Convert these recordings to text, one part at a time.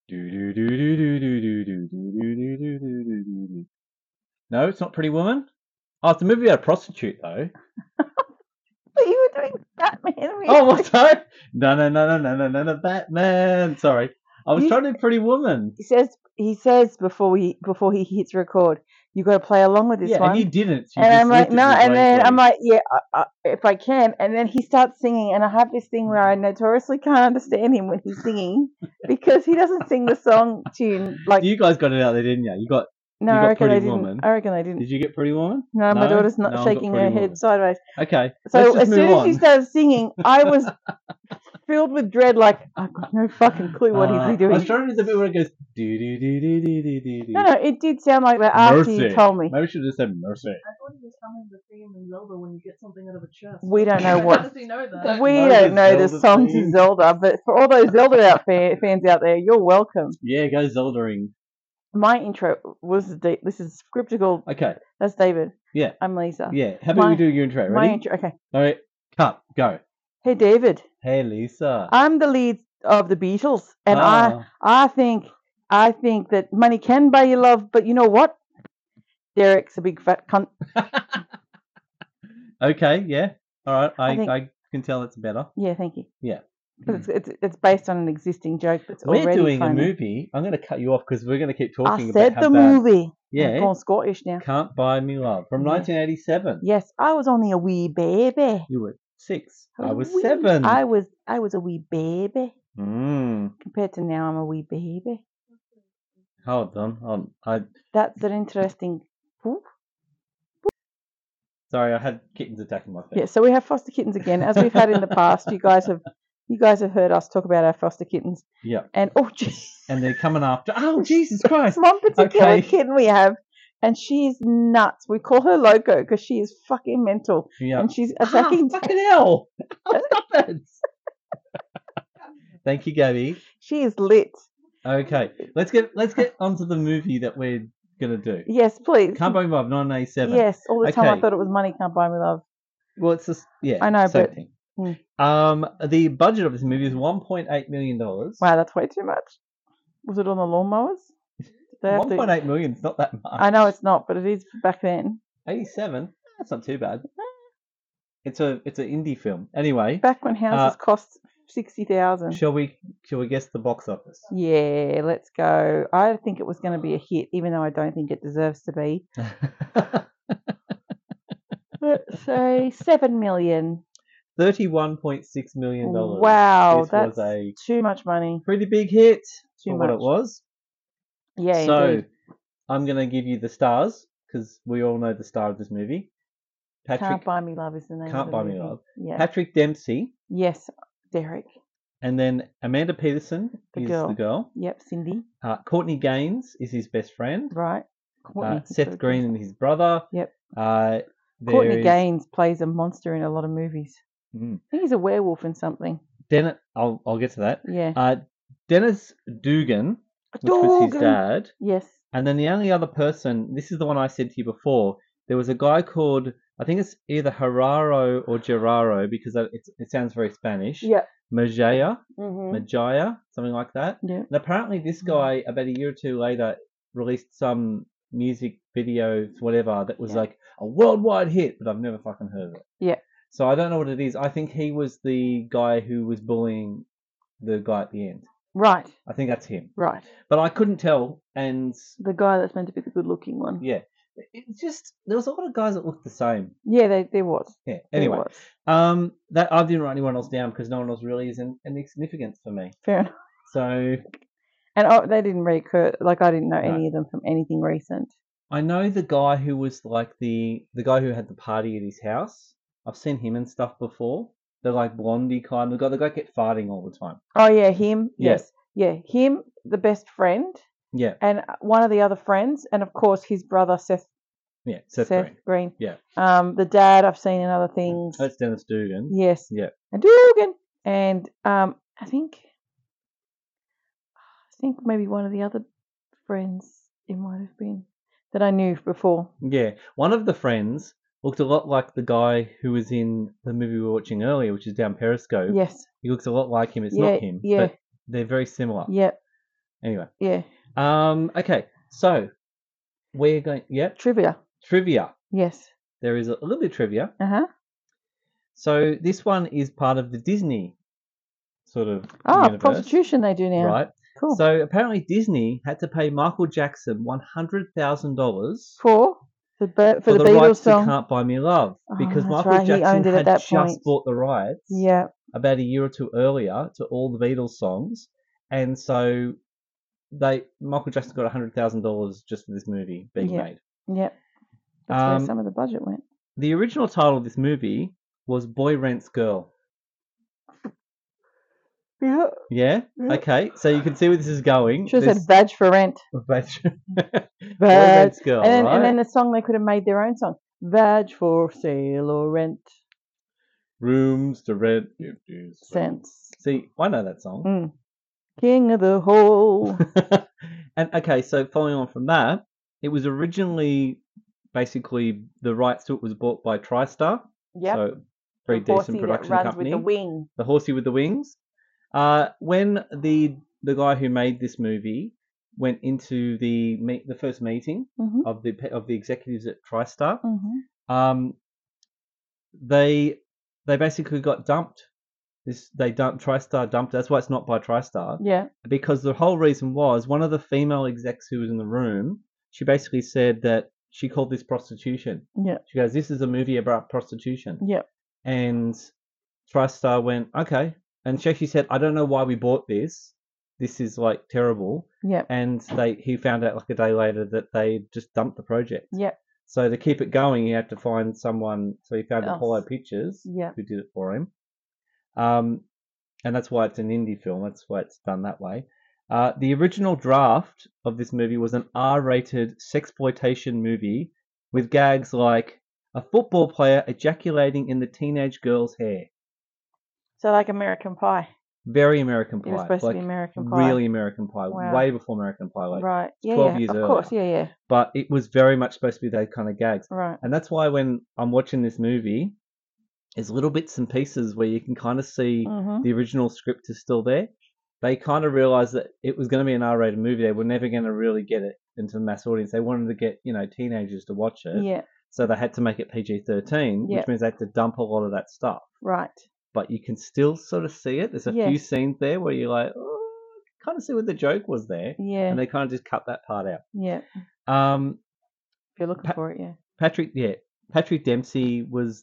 No, it's not Pretty Woman. Oh, it's a movie about a prostitute, though. But you were doing Batman. Oh, was I? No, Batman. Sorry, I was You- trying to do Pretty Woman. He says before he hits record, you got to play along with this Yeah, one. and you didn't. You And just I'm like, looked no, at me and then I'm blankly. like, yeah, if I can. And then he starts singing, and I have this thing where I notoriously can't understand him when he's singing because he doesn't sing the song tune like. You guys got it out there, didn't you? You got No, you I got reckon Pretty they didn't. Woman. I reckon they didn't. Did you get Pretty Woman? No, my daughter's not No one got shaking Pretty her Woman. head sideways. Okay, So let's just as soon move as she on. started singing, I was filled with dread. Like I've got no fucking clue what is he I doing. was trying to do the bit where it goes do do do do do do do do. No, it did sound like that after Mercy. you told me. Maybe we should have just said Mercy. I thought he was humming the theme in Zelda when you get something out of a chest. We don't know what. How does he know that? We know don't the know the Zelda song to theme. Zelda, but for all those Zelda fans out there, you're welcome. Yeah, go Zeldering. My intro was this is scriptical. Okay. That's David. Yeah. I'm Lisa. Yeah. How about we do your intro? Ready? My intro. Okay. All right. Cut. Go. Hey, David. Hey, Lisa. I'm the lead of the Beatles, and Ah. I think that money can buy you love, but you know what? Derek's a big fat cunt. Okay. Yeah. All right. I think- I can tell it's better. Yeah, thank you. Yeah. But it's based on an existing joke that's We're already doing funny. a movie. I'm going to cut you off because we're going to keep I talking said about how the bad. movie. Yeah. I'm going Scottish now. Can't Buy Me Love from Yeah. 1987. Yes, I was only a wee baby. You were 6. I was wee- 7. I was a wee baby. Mm. Compared to now, I'm a wee baby. Hold on. That's an interesting. Ooh. Sorry, I had kittens attacking my feet. Yeah, so we have foster kittens again, as we've had in the past. You guys have heard us talk about our foster kittens, Yeah. and oh, geez, And they're coming after. Oh, Jesus Christ. one particular Okay. kitten we have, and she's nuts. We call her Loco because she is fucking mental, Yeah. and she's attacking. Fucking hell. Stop it. Thank you, Gabby. She is lit. Okay, let's get onto the movie that we're gonna do. Yes, please. Can't Buy Me Love, 1987. Yes, all the time I Okay. thought it was Money Can't Buy Me Love. Well, it's just I know, same but- thing. Hmm. The budget of this movie is $1.8 million. Wow, that's way too much. Was it on the lawnmowers? Did they have to- 1.8 million is not that much. I know it's not, but it is back then. 87. That's not too bad. It's an indie film. Anyway, Back when houses cost 60,000. shall we guess the box office? Yeah, let's go. I think it was going to be a hit, even though I don't think it deserves to be. Let's say 7 million. $31.6 million. Wow, This that's was a too much money. pretty big hit Too for what much. it was. Yeah, So indeed. I'm going to give you the stars because we all know the star of this movie. Can't Buy Me Love is the name Can't of the Buy Me movie. Love. Yeah. Patrick Dempsey, Yes, Derek. and then Amanda Peterson The is girl. the girl. Yep, Cindy. Courtney Gaines is his best friend. Right. Courtney. Seth Green and his brother. Yep. There Courtney is- Gaines plays a monster in a lot of movies. Mm. I think he's a werewolf in something. I'll get to that. Yeah. Dennis Dugan, which was his Dugan. dad. Yes. And then the only other person, this is the one I said to you before, there was a guy called, I think it's either Geraro or Geraro because it sounds very Spanish. Yeah. Majaya, Mm-hmm. something like that. Yeah. And apparently this guy, about a year or two later, released some music videos, whatever, that was Yeah. like a worldwide hit, but I've never fucking heard of it. Yeah. So I don't know what it is. I think he was the guy who was bullying the guy at the end. Right. I think that's him. Right. But I couldn't tell, and The guy that's meant to be the good-looking one. yeah. It's just there was a lot of guys that looked the same. Yeah, there was. Yeah. There Anyway, was. that I didn't write anyone else down because no one else really is any significance for me. Fair enough. So And they didn't recur. Like I didn't know No. any of them from anything recent. I know the guy who was like the guy who had the party at his house. I've seen him and stuff before. They're like blondie kind of guy. The guy kept farting all the time. Oh yeah, him. Yeah. Yes. Yeah, him, the best friend, Yeah. and one of the other friends, and of course his brother Seth Yeah. Seth Green. Green. Yeah. The dad I've seen in other things. That's Dennis Dugan. Yes. Yeah. And Dugan. And I think maybe one of the other friends it might have been that I knew before. Yeah. One of the friends looked a lot like the guy who was in the movie we were watching earlier, which is Down Periscope. Yes. He looks a lot like him. It's Yeah, not him. yeah. But they're very similar. Yep. Anyway. Yeah. Okay. So we're going. Yep. Trivia. Yes. There is a little bit of trivia. Uh-huh. So this one is part of the Disney sort of Oh, universe, prostitution they do now. right? Cool. So apparently Disney had to pay Michael Jackson $100,000 for the the Beatles rights song. to "Can't Buy Me Love" Oh, because that's Michael right, he Jackson owned it at had that just point. bought the rights Yeah. about a year or two earlier to all the Beatles songs, and so Michael Jackson got $100,000 just for this movie being Yeah. made. Yep. That's where some of the budget went. The original title of this movie was Boy Rents Girl. Yeah. Yeah? Okay, so you can see where this is going. Should have said Vag for Rent. Boy Rents Girl, right? And then the song, they could have made their own song. Vag for sale or rent. Rooms to rent 50 cents. See, I know that song. King of the Hole. And okay, so following on from that, it was originally basically the rights to it was bought by TriStar. Yep. So very decent production that runs company. with the wing. The horsey with the wings. When the guy who made this movie went into the first meeting of the executives at TriStar, they basically got dumped. TriStar dumped. That's why it's not by TriStar. Yeah. Because the whole reason was one of the female execs who was in the room. She basically said that she called this prostitution. Yeah. She goes, "This is a movie about prostitution." Yeah. And TriStar went, "Okay." And she actually said, "I don't know why we bought this. This is like terrible." Yeah. And he found out like a day later that they just dumped the project. Yeah. So to keep it going, he had to find someone. So he found Apollo Pictures, who did it for him. And that's why it's an indie film. That's why it's done that way. The original draft of this movie was an R-rated sexploitation movie with gags like a football player ejaculating in the teenage girl's hair. So like American Pie. Very American Pie. It was supposed to be American Pie. Really American Pie. Wow. Way before American Pie. Like right. Yeah, 12 years earlier. Of course, yeah. But it was very much supposed to be those kind of gags. Right. And that's why when I'm watching this movie, there's little bits and pieces where you can kind of see the original script is still there. They kind of realized that it was going to be an R-rated movie. They were never going to really get it into the mass audience. They wanted to get, teenagers to watch it. Yeah. So they had to make it PG-13, which means they had to dump a lot of that stuff. Right. But you can still sort of see it. There's a few scenes there where you're like, oh, I kind of see what the joke was there. Yeah. And they kind of just cut that part out. Yeah. If you're looking for it, yeah. Patrick Dempsey was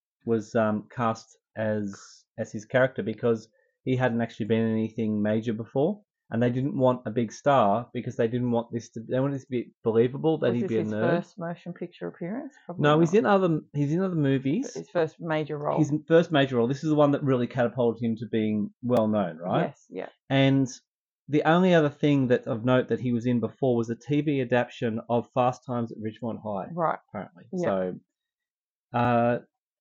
cast as his character because he hadn't actually been in anything major before, and they didn't want a big star because they didn't want this to. They wanted this to be believable that he'd be a nerd. Was this his first motion picture appearance? Probably no, not. he's in other movies. His first major role. His first major role. This is the one that really catapulted him to being well known, right? Yes, yeah. And the only other thing that of note that he was in before was a TV adaptation of Fast Times at Ridgemont High. Right. Apparently. Yeah. So,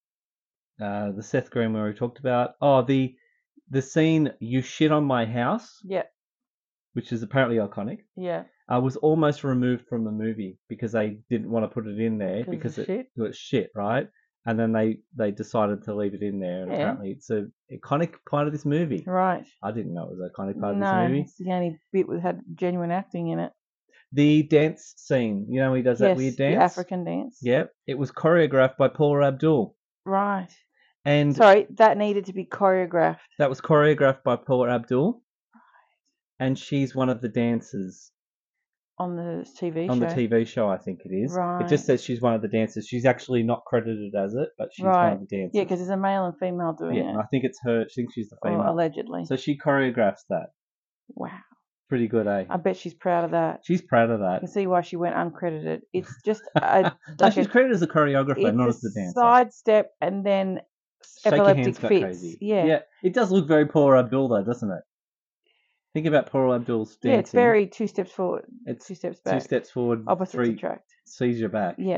the Seth Green where we talked about. Oh, the scene "You Shit on My House." Yeah. Which is apparently iconic. Yeah. Was almost removed from the movie because they didn't want to put it in there because it was shit, right? And then they decided to leave it in there, and apparently it's an iconic part of this movie. Right. I didn't know it was an iconic part of this movie. No, it's the only bit that had genuine acting in it. The dance scene, he does that weird dance? The African dance. Yep. It was choreographed by Paula Abdul. Right. And sorry, that needed to be choreographed. That was choreographed by Paula Abdul. Right. And she's one of the dancers. On the TV show? On the TV show, I think it is. Right. It just says she's one of the dancers. She's actually not credited as it, but she's one of the dancers. Yeah, because there's a male and female doing it. Yeah, and I think it's her. I think she's the female. Or allegedly. So she choreographs that. Wow. Pretty good, eh? I bet she's proud of that. She's proud of that. You can see why she went uncredited. It's just she's credited as a choreographer, not as the dancer. Sidestep and then epileptic fits. Crazy. Yeah. It does look very Paula Abdul though, doesn't it? Think about Paula Abdul's dancing. Yeah, it's very 2 steps forward. It's 2 steps back. 2 steps forward. Opposites attract. Sees your back. Yeah.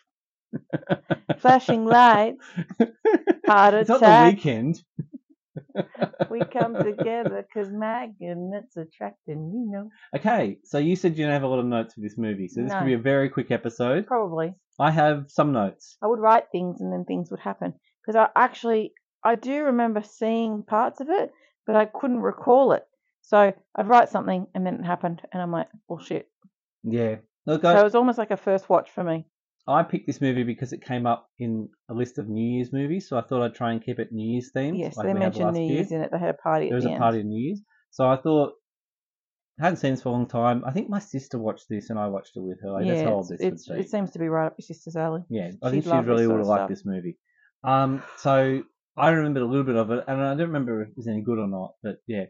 Flashing lights. Heart attack. It's not The Weekend. We come together because magnets attracting, Okay, so you said you don't have a lot of notes for this movie, so this could be a very quick episode. Probably. I have some notes. I would write things and then things would happen. Because I do remember seeing parts of it, but I couldn't recall it. So I'd write something and then it happened, and I'm like, bullshit. Yeah. Look, So it was almost like a first watch for me. I picked this movie because it came up in a list of New Year's movies, so I thought I'd try and keep it New Year's themed. Yes, they mentioned New Year's in it. They had a party There was a party in New Year's. So I thought, I hadn't seen this for a long time. I think my sister watched this and I watched it with her. Like, that's how old this would be. It seems to be right up your sister's alley. Yeah, I think she really would have liked this movie. So I remembered a little bit of it, and I don't remember if it was any good or not, but yeah.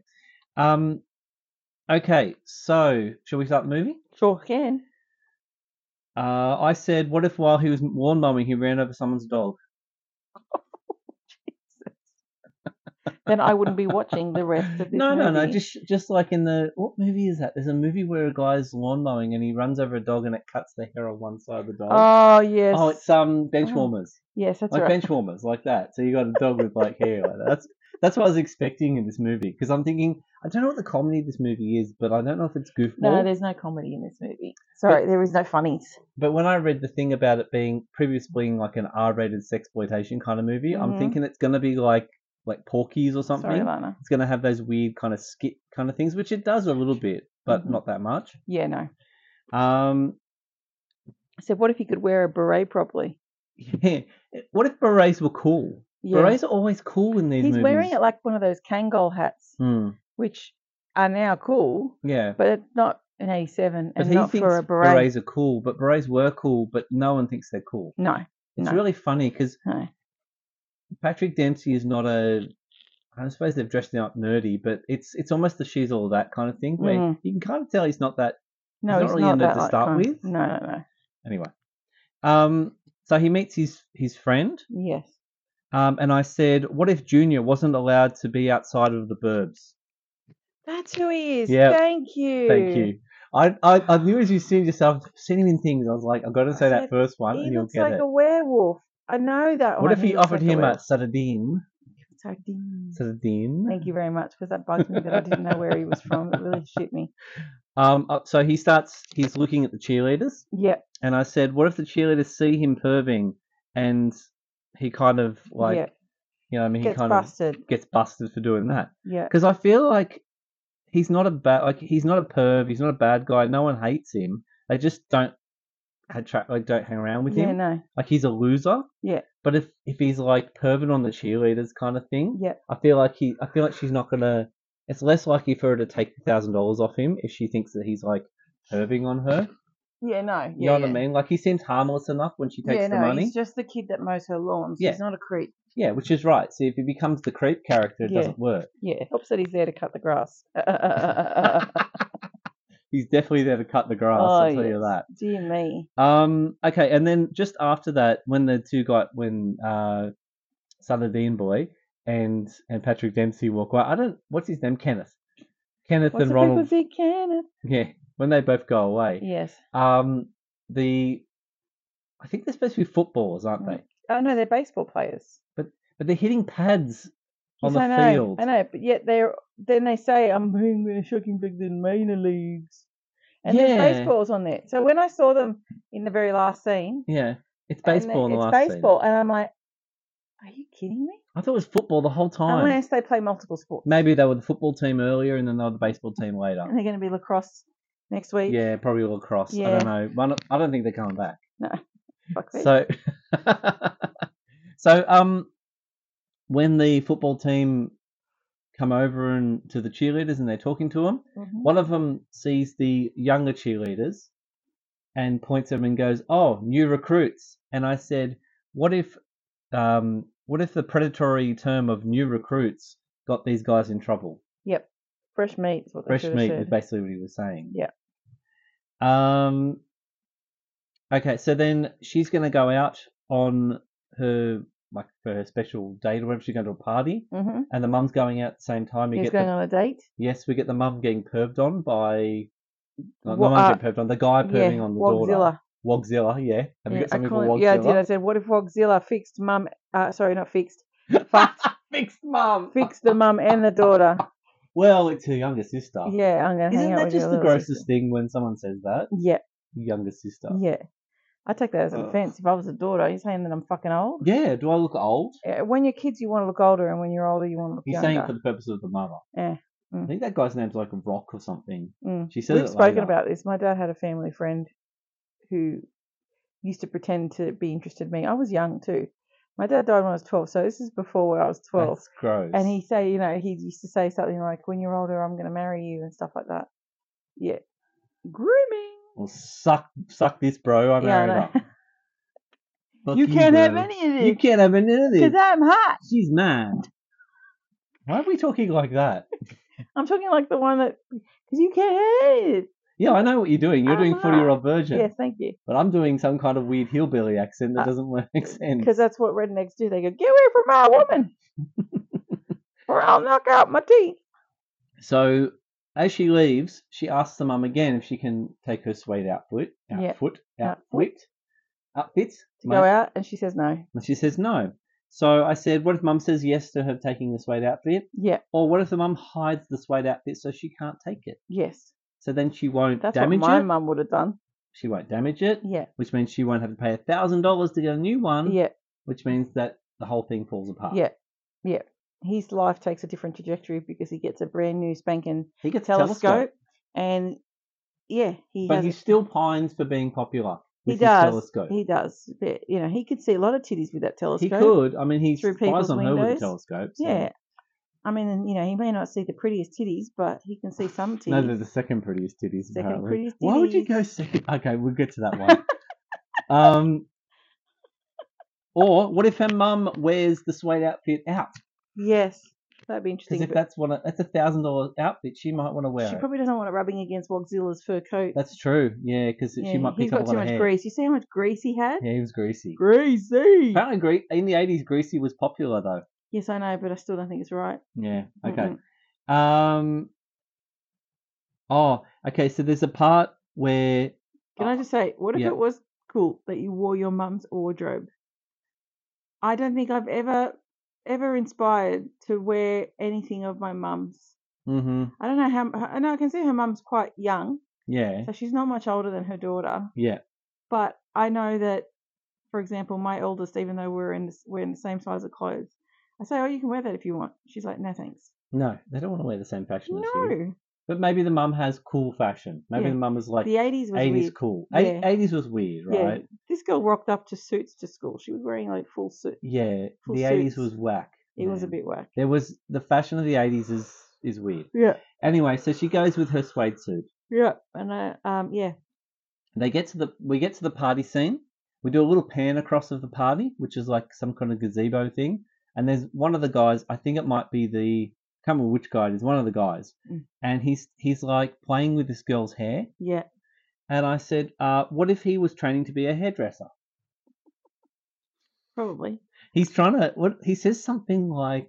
Okay, so shall we start the movie? Sure can. I said, what if while he was lawn mowing, he ran over someone's dog? Then I wouldn't be watching the rest of this movie. No. Just like in the... What movie is that? There's a movie where a guy's lawn mowing and he runs over a dog and it cuts the hair on one side of the dog. Oh, yes. Oh, it's Benchwarmers. Yes, that's like right. Like Benchwarmers, like that. So you got a dog with like hair like that. That's what I was expecting in this movie. Because I'm thinking, I don't know what the comedy of this movie is, but I don't know if it's goofball. No, there's no comedy in this movie. Sorry, there is no funnies. But when I read the thing about it being previously being like an R-rated sexploitation kind of movie, I'm thinking it's going to be like Porky's or something. Sorry, Lana. It's going to have those weird kind of skit kind of things, which it does a little bit, but not that much. Yeah, no. I said, what if you could wear a beret properly? Yeah. What if berets were cool? Yeah. Berets are always cool in these movies. He's wearing it like one of those Kangol hats, which are now cool. Yeah. But it's not an 87 but and not for a beret. Berets are cool, but berets were cool, but no one thinks they're cool. No. It's really funny because Patrick Dempsey is not I suppose they've dressed him up nerdy, but it's almost the she's all that kind of thing where you can kind of tell he's not that. No, he's not really into to start with. No. Anyway, so he meets his friend. Yes. And I said, what if Junior wasn't allowed to be outside of the burbs? That's who he is. Yeah. Thank you. Thank you. I knew as you seen yourself, seen him in things. I was like, I've got to say that first one, and you'll get it. He looks like a werewolf. I know that. What if he offered him a Sardine? Sardine. Thank you very much, because that bugs me that I didn't know where he was from. It really shit me. So he's looking at the cheerleaders. Yeah. And I said, what if the cheerleaders see him perving and he kind of like, you know what I mean? He kind of gets busted for doing that. Yeah. Because I feel like he's not a perv, he's not a bad guy. No one hates him. They just don't hang around with him. Yeah, no. Like he's a loser. Yeah. But if he's like perving on the cheerleaders kind of thing, yeah. I feel like she's not gonna. It's less likely for her to take $1,000 off him if she thinks that he's like perving on her. Yeah, no. You know what I mean? Like he seems harmless enough when she takes the money. He's just the kid that mows her lawns. Yeah. He's not a creep. Yeah, which is right. See, if he becomes the creep character, it doesn't work. Yeah, it helps that he's there to cut the grass. He's definitely there to cut the grass, I'll tell you that. Dear me. Okay, and then just after that, when the two Sardine boy and Patrick Dempsey walk away, what's his name? Kenneth and Ronald. What's the people say, Kenneth? Yeah, when they both go away. Yes. I think they're supposed to be footballers, aren't they? Oh no, they're baseball players. But they're hitting pads on the field. I know, but yet then they say I'm playing the shocking big in minor leagues, and there's baseballs on there. So when I saw them in the very last scene, it's baseball in the last scene. It's baseball, and I'm like, are you kidding me? I thought it was football the whole time. Unless they play multiple sports. Maybe they were the football team earlier, and then they were the baseball team later. And they're going to be lacrosse next week. Yeah, probably lacrosse. Yeah. I don't know. I don't think they're coming back. No. Fuck me. So when the football team come over and to the cheerleaders and they're talking to them, one of them sees the younger cheerleaders and points at them and goes, "Oh, new recruits." And I said, what if the predatory term of new recruits got these guys in trouble? Yep. Fresh meat is what they Fresh meat is basically what he was saying. Yeah. Okay, so then she's going to go out on her for her special date or whatever. She's going to a party, and the mum's going out at the same time. He's going on a date. Yes, we get the mum getting perved on by. The mum getting perved on. The guy perving on the daughter. Wogzilla, yeah. Have you got something called Wogzilla? Yeah, I did. I said, what if Wogzilla fixed mum? Sorry, not fixed. Fucked. Fixed mum. Fixed the mum and the daughter. Well, it's her younger sister. Yeah, I'm going to hang out with you. Isn't that just the grossest thing when someone says that? Yeah. Younger sister. Yeah. I take that as an offence. If I was a daughter, are you saying that I'm fucking old? Yeah. Do I look old? When you're kids, you want to look older, and when you're older, you want to look younger. You're saying for the purpose of the mother. Yeah. I think that guy's name's like Rock or something. She says We've spoken about this. My dad had a family friend who used to pretend to be interested in me. I was young too. My dad died when I was 12, so this is before I was 12. That's gross. And he used to say something like, "When you're older, I'm going to marry you," and stuff like that. Yeah. Grooming. Well, suck this, bro. I'm married up. You can't have any of this. You can't have any of this. Because I'm hot. She's mad. Why are we talking like that? I'm talking like the one that, because you can't have any of this. Yeah, I know what you're doing. You're doing 40-year-old virgin. Yes, thank you. But I'm doing some kind of weird hillbilly accent that doesn't make sense. Because that's what rednecks do. They go, "Get away from my woman, or I'll knock out my teeth." So as she leaves, she asks the mum again if she can take her suede outfit to go out, and she says no. And she says no. So I said, what if mum says yes to her taking the suede outfit? Yeah. Or what if the mum hides the suede outfit so she can't take it? Yes. So then she won't damage it. That's what my mum would have done. She won't damage it. Yeah. Which means she won't have to pay $1,000 to get a new one. Yeah. Which means that the whole thing falls apart. Yeah. Yeah. His life takes a different trajectory because he gets a brand new spanking telescope. And yeah, he still pines for being popular. He does. He does. But, he could see a lot of titties with that telescope. He could. I mean, he spies on her with a telescope. So. Yeah. I mean, he may not see the prettiest titties, but he can see some titties. No, they're the second prettiest titties. Why would you go second? Okay, we'll get to that one. Or what if her mum wears the suede outfit out? Yes, that'd be interesting. Because if that's $1,000 outfit, she might want to wear it. She probably doesn't want it rubbing against Wogzilla's fur coat. That's true. Yeah, because she might pick up a lot of hair. He's got too much grease. You see how much grease he had? Yeah, he was greasy. Greasy. Apparently, in the 80s, greasy was popular though. Yes, I know, but I still don't think it's right. Yeah. Okay. Okay. So there's a part where. Can I just say, what if it was cool that you wore your mum's wardrobe? I don't think I've ever inspired to wear anything of my mum's. Mm-hmm. I don't know how. I know I can see her mum's quite young. Yeah. So she's not much older than her daughter. Yeah. But I know that, for example, my eldest, even though we're in the same size of clothes, I say, "Oh, you can wear that if you want." She's like, "No, thanks." No, they don't want to wear the same fashion as you. But maybe the mum has cool fashion. Maybe the mum is like the 80s was 80s weird. Cool. Yeah. 80s was weird, right? Yeah. This girl rocked up to suits to school. She was wearing like full suit. Yeah, the 80s was whack. It was a bit whack. There was the fashion of the 80s is weird. Yeah. Anyway, so she goes with her suede suit. Yeah, and yeah. We get to the party scene. We do a little pan across of the party, which is like some kind of gazebo thing. And there's one of the guys. I think it might be I can't remember which guy it is. One of the guys, and he's like playing with this girl's hair. Yeah. And I said, "What if he was training to be a hairdresser?" Probably. He's trying to. What he says something like,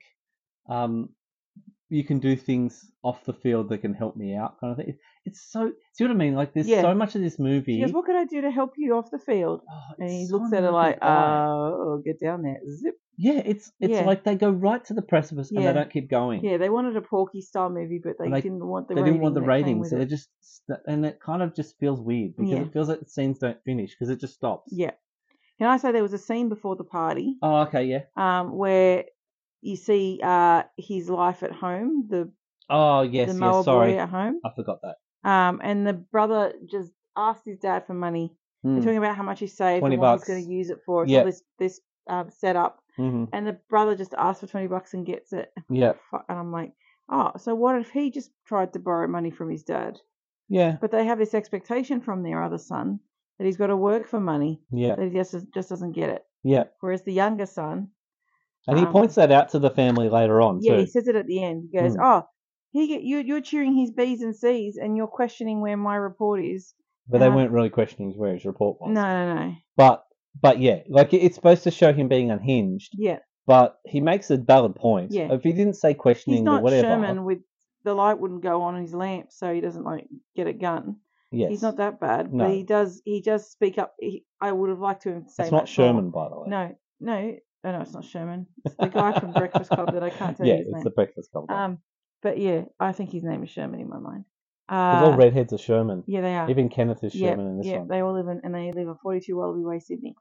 "You can do things off the field that can help me out," kind of thing. It's so. See what I mean? Like there's so much of this movie. She goes, "What can I do to help you off the field?" And he looks at her like, get down there, zip. Yeah, it's like they go right to the precipice and they don't keep going. Yeah, they wanted a Porky style movie, but they didn't want the. They rating didn't want the ratings, so it. they just and it kind of just feels weird because it feels like the scenes don't finish because it just stops. Yeah. Can I say there was a scene before the party? Oh, okay, yeah. Where you see his life at home, the mower boy at home. I forgot that. And the brother just asked his dad for money. They're talking about how much he saved and what he's going to use it for. It's all this setup. Mm-hmm. And the brother just asks for $20 and gets it. Yeah. And I'm like, so what if he just tried to borrow money from his dad? Yeah. But they have this expectation from their other son that he's got to work for money. Yeah. That he just doesn't get it. Yeah. Whereas the younger son. And he points that out to the family later on, too. Yeah, he says it at the end. He goes, you're cheering his B's and C's and you're questioning where my report is. But they weren't really questioning where his report was. No. But yeah, like it's supposed to show him being unhinged. Yeah. But he makes a valid point. Yeah. If he didn't say questioning or whatever. He's not Sherman with the light wouldn't go on his lamp so he doesn't like get a gun. Yes. He's not that bad. No. But he does speak up. I would have liked to have say it's not Sherman, by the way. No. Oh, no, it's not Sherman. It's the guy from Breakfast Club that I can't tell you his name. Yeah, it's the Breakfast Club guy. But yeah, I think his name is Sherman in my mind. Because all redheads are Sherman. Yeah, they are. Even Kenneth is Sherman in this one. Yeah, they all live in 42 Wallaby Way, Sydney.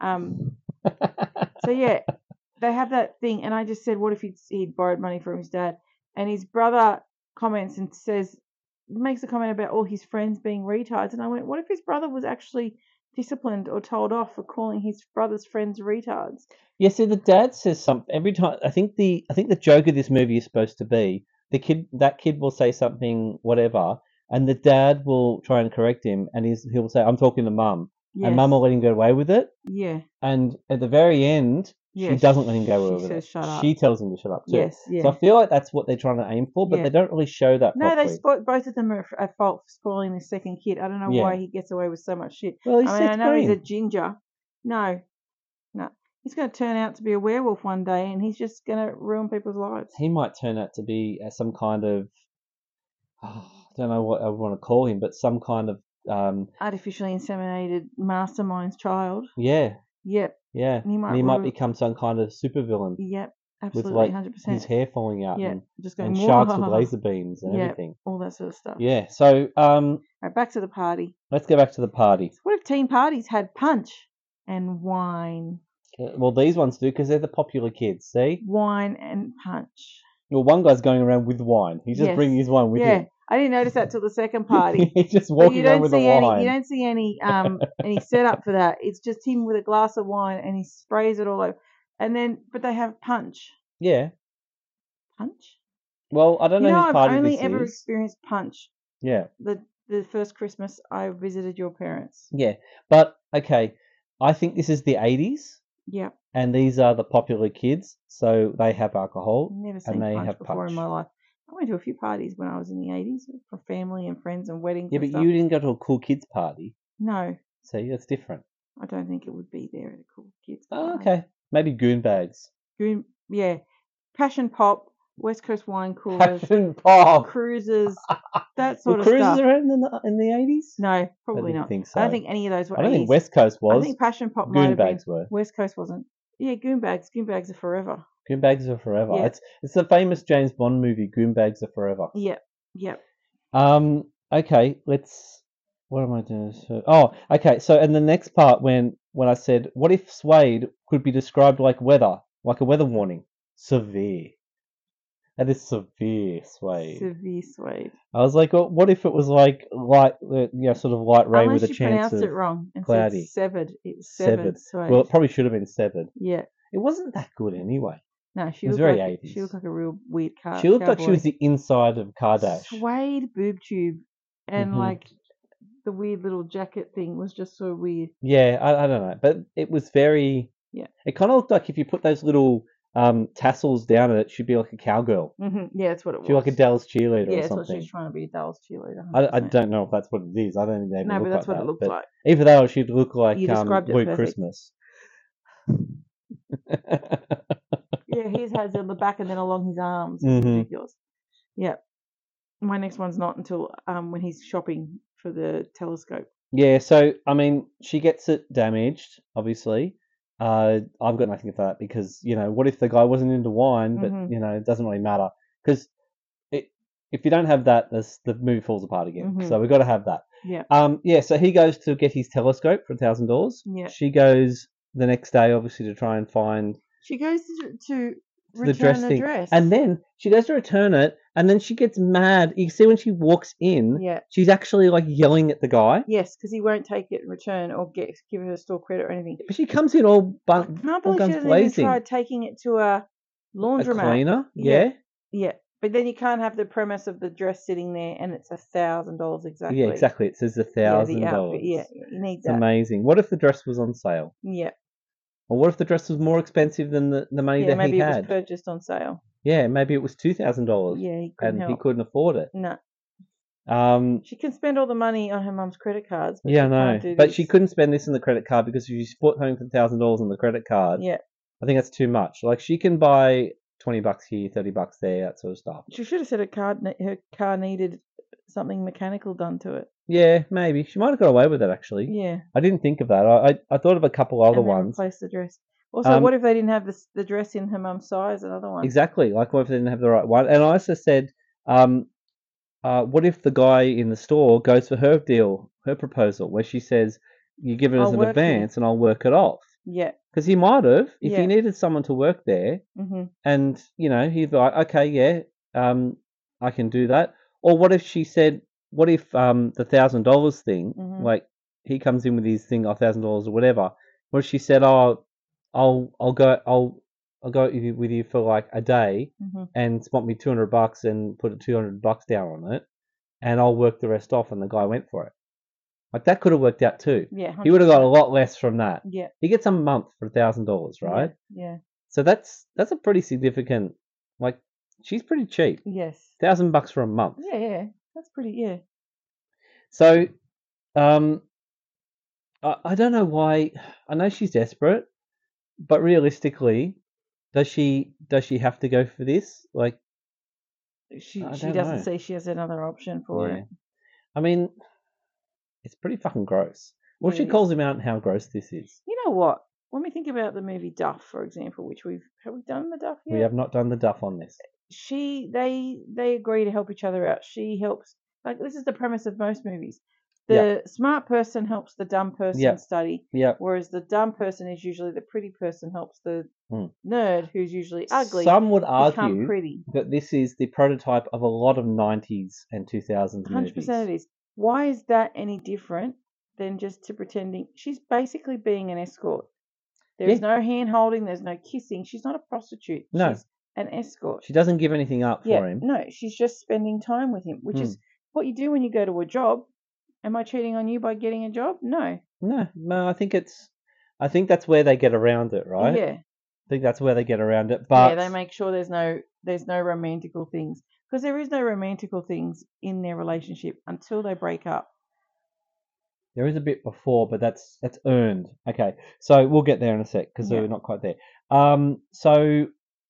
So yeah, they have that thing, and I just said, what if he'd borrowed money from his dad? And his brother comments and makes a comment about all his friends being retards, and I went, what if his brother was actually disciplined or told off for calling his brother's friends retards? Yeah, see, the dad says something every time. I think the joke of this movie is supposed to be that kid will say something, whatever, and the dad will try and correct him, and he'll say, "I'm talking to mum," and mum will let him get away with it. Yeah. And at the very end, she doesn't let him go away with it. Shut up. She tells him to shut up too. Yes. Yeah. So I feel like that's what they're trying to aim for, but they don't really show that. No, properly. both of them are at fault for spoiling the second kid. I don't know why he gets away with so much shit. Well, I know he's a ginger. No. He's going to turn out to be a werewolf one day, and he's just going to ruin people's lives. He might turn out to be some kind of, I don't know what I want to call him, but some kind of artificially inseminated mastermind's child. Yeah. Yep. Yeah. And he might become some kind of supervillain. Yep. Absolutely, with 100%. His hair falling out. Yeah. Just going, and sharks with laser beams and everything. All that sort of stuff. Yeah. So right, back to the party. Let's go back to the party. So what if teen parties had punch and wine? Well, these ones do because they're the popular kids. See, wine and punch. Well, one guy's going around with wine. He's just bringing his wine with him. Yeah, I didn't notice that till the second party. He's just walking around with the wine. You don't see any setup for that. It's just him with a glass of wine and he sprays it all over. But they have punch. Yeah. Punch? Well, I don't know whose party I've only this ever is. experienced punch. Yeah. The first Christmas I visited your parents. Yeah, but okay, I think this is the 80s. Yeah. And these are the popular kids, so they have alcohol. Never seen punch before in my life. I went to a few parties when I was in the 80s for family and friends and weddings. Yeah, but you didn't go to a cool kids party. No. See, that's different. I don't think it would be there at a cool kids party. Oh, okay. Maybe goon bags. Yeah. Passion pop, West Coast wine coolers. Passion pop. Cruisers. That sort of cruisers stuff. around in the 80s? No, probably not. Think so. I don't think any of those were 80s. I don't think West Coast was. I think Passion pop goon bags were. West Coast wasn't. Yeah, goon bags. Goon bags are forever. Goon bags are forever. Yeah. It's the famous James Bond movie, Goon Bags Are Forever. Yep. Okay, what am I doing? Okay, so in the next part when I said, what if Suede could be described like weather, like a weather warning? Severe. That is severe, Suede. Severe Suede. I was like, what if it was like light, sort of light rain with a chance of cloudy? Unless you pronounced it wrong and said severed. It's severed. Suede. Well, it probably should have been severed. Yeah. It wasn't that good anyway. No, she was very like 80s. She looked like a real weird car. She looked like she was the inside of Kardashian. Suede boob tube, and like the weird little jacket thing was just so weird. Yeah, I don't know, but it was very. Yeah. It kind of looked like if you put those little tassels down it, she'd be like a cowgirl. Mm-hmm. Yeah, that's what it was. She'd like a Dallas cheerleader or something. Yeah, that's what she's trying to be, a Dallas cheerleader. I don't know if that's what it is. I don't think they No, but that's what it looks like. Either that or she'd look like Blue Christmas. Yeah, his has on the back and then along his arms. It's ridiculous. Yeah. My next one's not until when he's shopping for the telescope. Yeah, so I mean, she gets it damaged, obviously. I've got nothing for that because, what if the guy wasn't into wine, but, it doesn't really matter. Because if you don't have that, the movie falls apart again. So we've got to have that. Yeah. So he goes to get his telescope for $1,000. Yeah. She goes the next day, obviously, to try and find... She goes to return the dress. And then she goes to return it, and then she gets mad. You see when she walks in, she's actually like yelling at the guy. Yes, because he won't take it in return or give her store credit or anything. But she comes in all guns blazing. I can't believe she hasn't even tried taking it to a laundromat. A cleaner? Yeah. Yeah. But then you can't have the premise of the dress sitting there and it's $1,000 exactly. Yeah, exactly. It says $1,000. Yeah, you need that. It's amazing. What if the dress was on sale? Yeah. Or what if the dress was more expensive than the money that he had? Maybe it was purchased on sale. Yeah, maybe it was $2,000. Yeah, he couldn't afford it. No. She can spend all the money on her mum's credit cards. But I know. But she couldn't spend this on the credit card because if she bought home for $1,000 on the credit card, I think that's too much. Like she can buy $20 here, $30 there, that sort of stuff. She should have said her car needed something mechanical done to it. Yeah, maybe. She might have got away with it, actually. Yeah. I didn't think of that. I thought of a couple other ones. Replace the dress. Also, what if they didn't have the dress in her mum's size, another one? Exactly. Like, what if they didn't have the right one? And I also said, what if the guy in the store goes for her deal, her proposal, where she says, you give it as an advance and I'll work it off. Yeah. Because he might have, if he needed someone to work there, and, he's like, okay, I can do that. Or what if she said, what if the $1,000 thing, like he comes in with his thing, $1,000 or whatever. What if she said, oh, I'll go with you for like a day and spot me $200 and put $200 down on it, and I'll work the rest off, and the guy went for it. Like that could have worked out too. Yeah, 100%. He would have got a lot less from that. Yeah, he gets a month for $1,000, right? Yeah. So that's a pretty significant. Like she's pretty cheap. Yes. $1,000 for a month. Yeah, that's pretty. Yeah. So, I don't know why. I know she's desperate, but realistically, does she have to go for this? Like, she doesn't see she has another option for it. I mean, it's pretty fucking gross. Well, she calls him out on how gross this is. You know what? When we think about the movie Duff, for example, which have we done the Duff yet? We have not done the Duff on this. They agree to help each other out. She helps. Like, this is the premise of most movies. The smart person helps the dumb person study. Yeah. Whereas the dumb person is usually the pretty person helps the nerd, who's usually ugly. Some would argue pretty. that this is the prototype of a lot of 90s and 2000s movies. 100% it is. Why is that any different than just to pretending? She's basically being an escort. There's no hand holding. There's no kissing. She's not a prostitute. No. She's an escort. She doesn't give anything up for him. No, she's just spending time with him, which is what you do when you go to a job. Am I cheating on you by getting a job? No. I think that's where they get around it, right? Yeah. I think that's where they get around it, but they make sure there's no romantical things, because there is no romantical things in their relationship until they break up. There is a bit before, but that's earned. Okay, so we'll get there in a sec because we're not quite there. So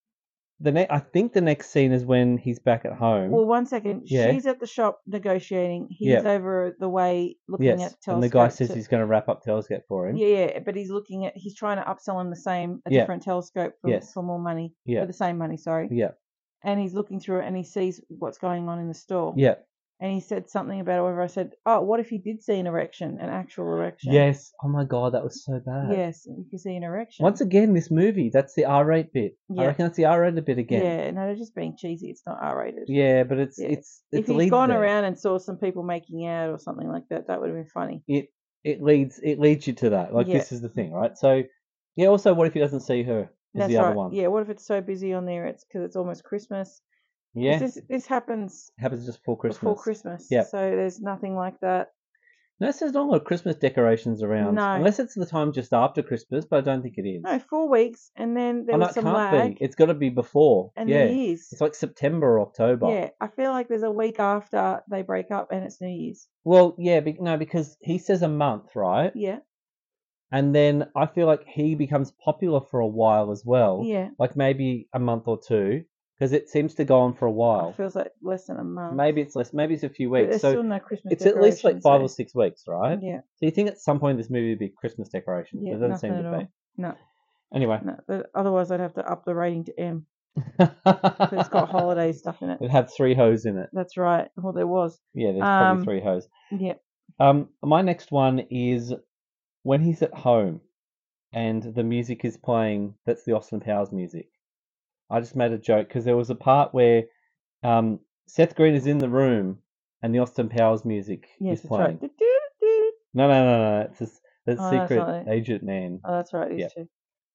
I think the next scene is when he's back at home. Well, 1 second. Yeah. She's at the shop negotiating. He's over the way looking at telescope. And the guy says he's going to wrap up telescope for him. Yeah, but he's trying to upsell him a different telescope for more money. For the same money, sorry. Yeah. And he's looking through it and he sees what's going on in the store. Yeah. And he said something about it, wherever I said, oh, what if he did see an actual erection? Yes. Oh my God, that was so bad. Yes, you could see an erection. Once again, this movie, that's the R-rated bit. Yeah. I reckon that's the R-rated bit again. Yeah, no, they're just being cheesy. It's not R-rated. Yeah, but it's if he's gone around and saw some people making out or something like that, that would have been funny. It leads you to that. Like, this is the thing, right? So, yeah, also, what if he doesn't see her? That's the other one. Yeah, what if it's so busy on there, it's because it's almost Christmas. Yeah. This happens just before Christmas. Before Christmas. Yeah. So there's nothing like that. No, there's not a lot of Christmas decorations around. No. Unless it's the time just after Christmas, but I don't think it is. No, 4 weeks, and then there was some lag. It can't be. It's got to be before. And New Year's. It's like September or October. Yeah, I feel like there's a week after they break up and it's New Year's. Well, yeah, because he says a month, right? Yeah. And then I feel like he becomes popular for a while as well. Yeah. Like maybe a month or two. Because it seems to go on for a while. It feels like less than a month. Maybe it's less. Maybe it's a few weeks. But there's still no Christmas it's at least like 5 or 6 weeks, right? Yeah. So you think at some point this movie would be Christmas decorations, but it doesn't seem to be. No. Anyway. No, otherwise I'd have to up the rating to M. Because it's got holiday stuff in it. It had 3 hoes in it. That's right. Well, there was. Yeah, there's probably 3 hoes. Yeah. My next one is when he's at home and the music is playing. That's the Austin Powers music. I just made a joke because there was a part where Seth Green is in the room and the Austin Powers music is playing. Right. No. It's the Secret Agent Man. Oh, that's right. These two.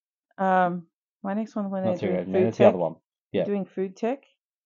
My next one when they're doing food tech. The other one. Yeah. Doing food tech.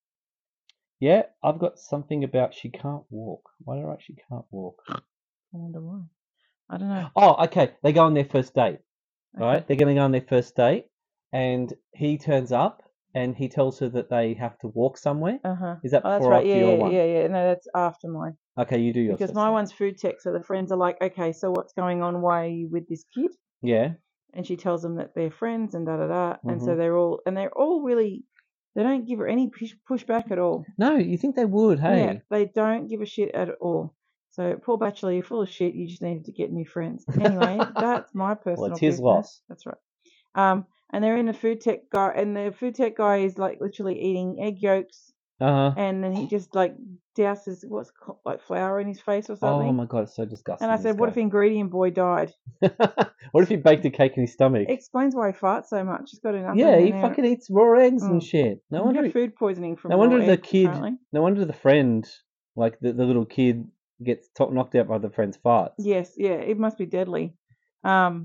Yeah, I've got something about she can't walk. Why do I write she can't walk? I wonder why. I don't know. Oh, okay. They go on their first date. Okay. Right? They're going to go on their first date, and he turns up. And he tells her that they have to walk somewhere. Is that before or after your one? Yeah. No, that's after mine. Okay, you do yours. Because my one's food tech, so the friends are like, okay, so what's going on? Why are you with this kid? Yeah. And she tells them that they're friends and da-da-da. And so they're all really, they don't give her any pushback at all. No, you think they would, hey? Yeah, they don't give a shit at all. So, poor bachelor, you're full of shit. You just needed to get new friends. Anyway, that's my personal Well, it's his loss. That's right. And they're in the food tech guy, and the food tech guy is like literally eating egg yolks And then he just like douses like flour in his face or something. Oh my god, it's so disgusting. And I said, what if Ingredient Boy died? What if he baked a cake in his stomach? It explains why he farts so much. He's got enough. Yeah, he fucking eats raw eggs and shit. No wonder food poisoning from. No wonder the egg, kid. apparently. No wonder the friend, like the little kid, gets knocked out by the friend's farts. Yes, yeah, it must be deadly. And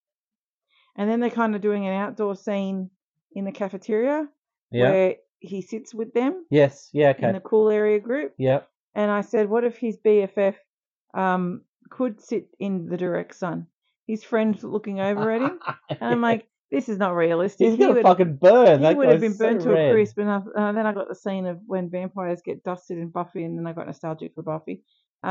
then they're kind of doing an outdoor scene in the cafeteria where he sits with them. Yes, yeah, okay. In the cool area group. Yep. And I said, what if his BFF could sit in the direct sun? His friend's looking over at him. And I'm like, this is not realistic. He's going to fucking burn. He would have been burnt to a crisp. And then I got the scene of when vampires get dusted in Buffy, and then I got nostalgic for Buffy.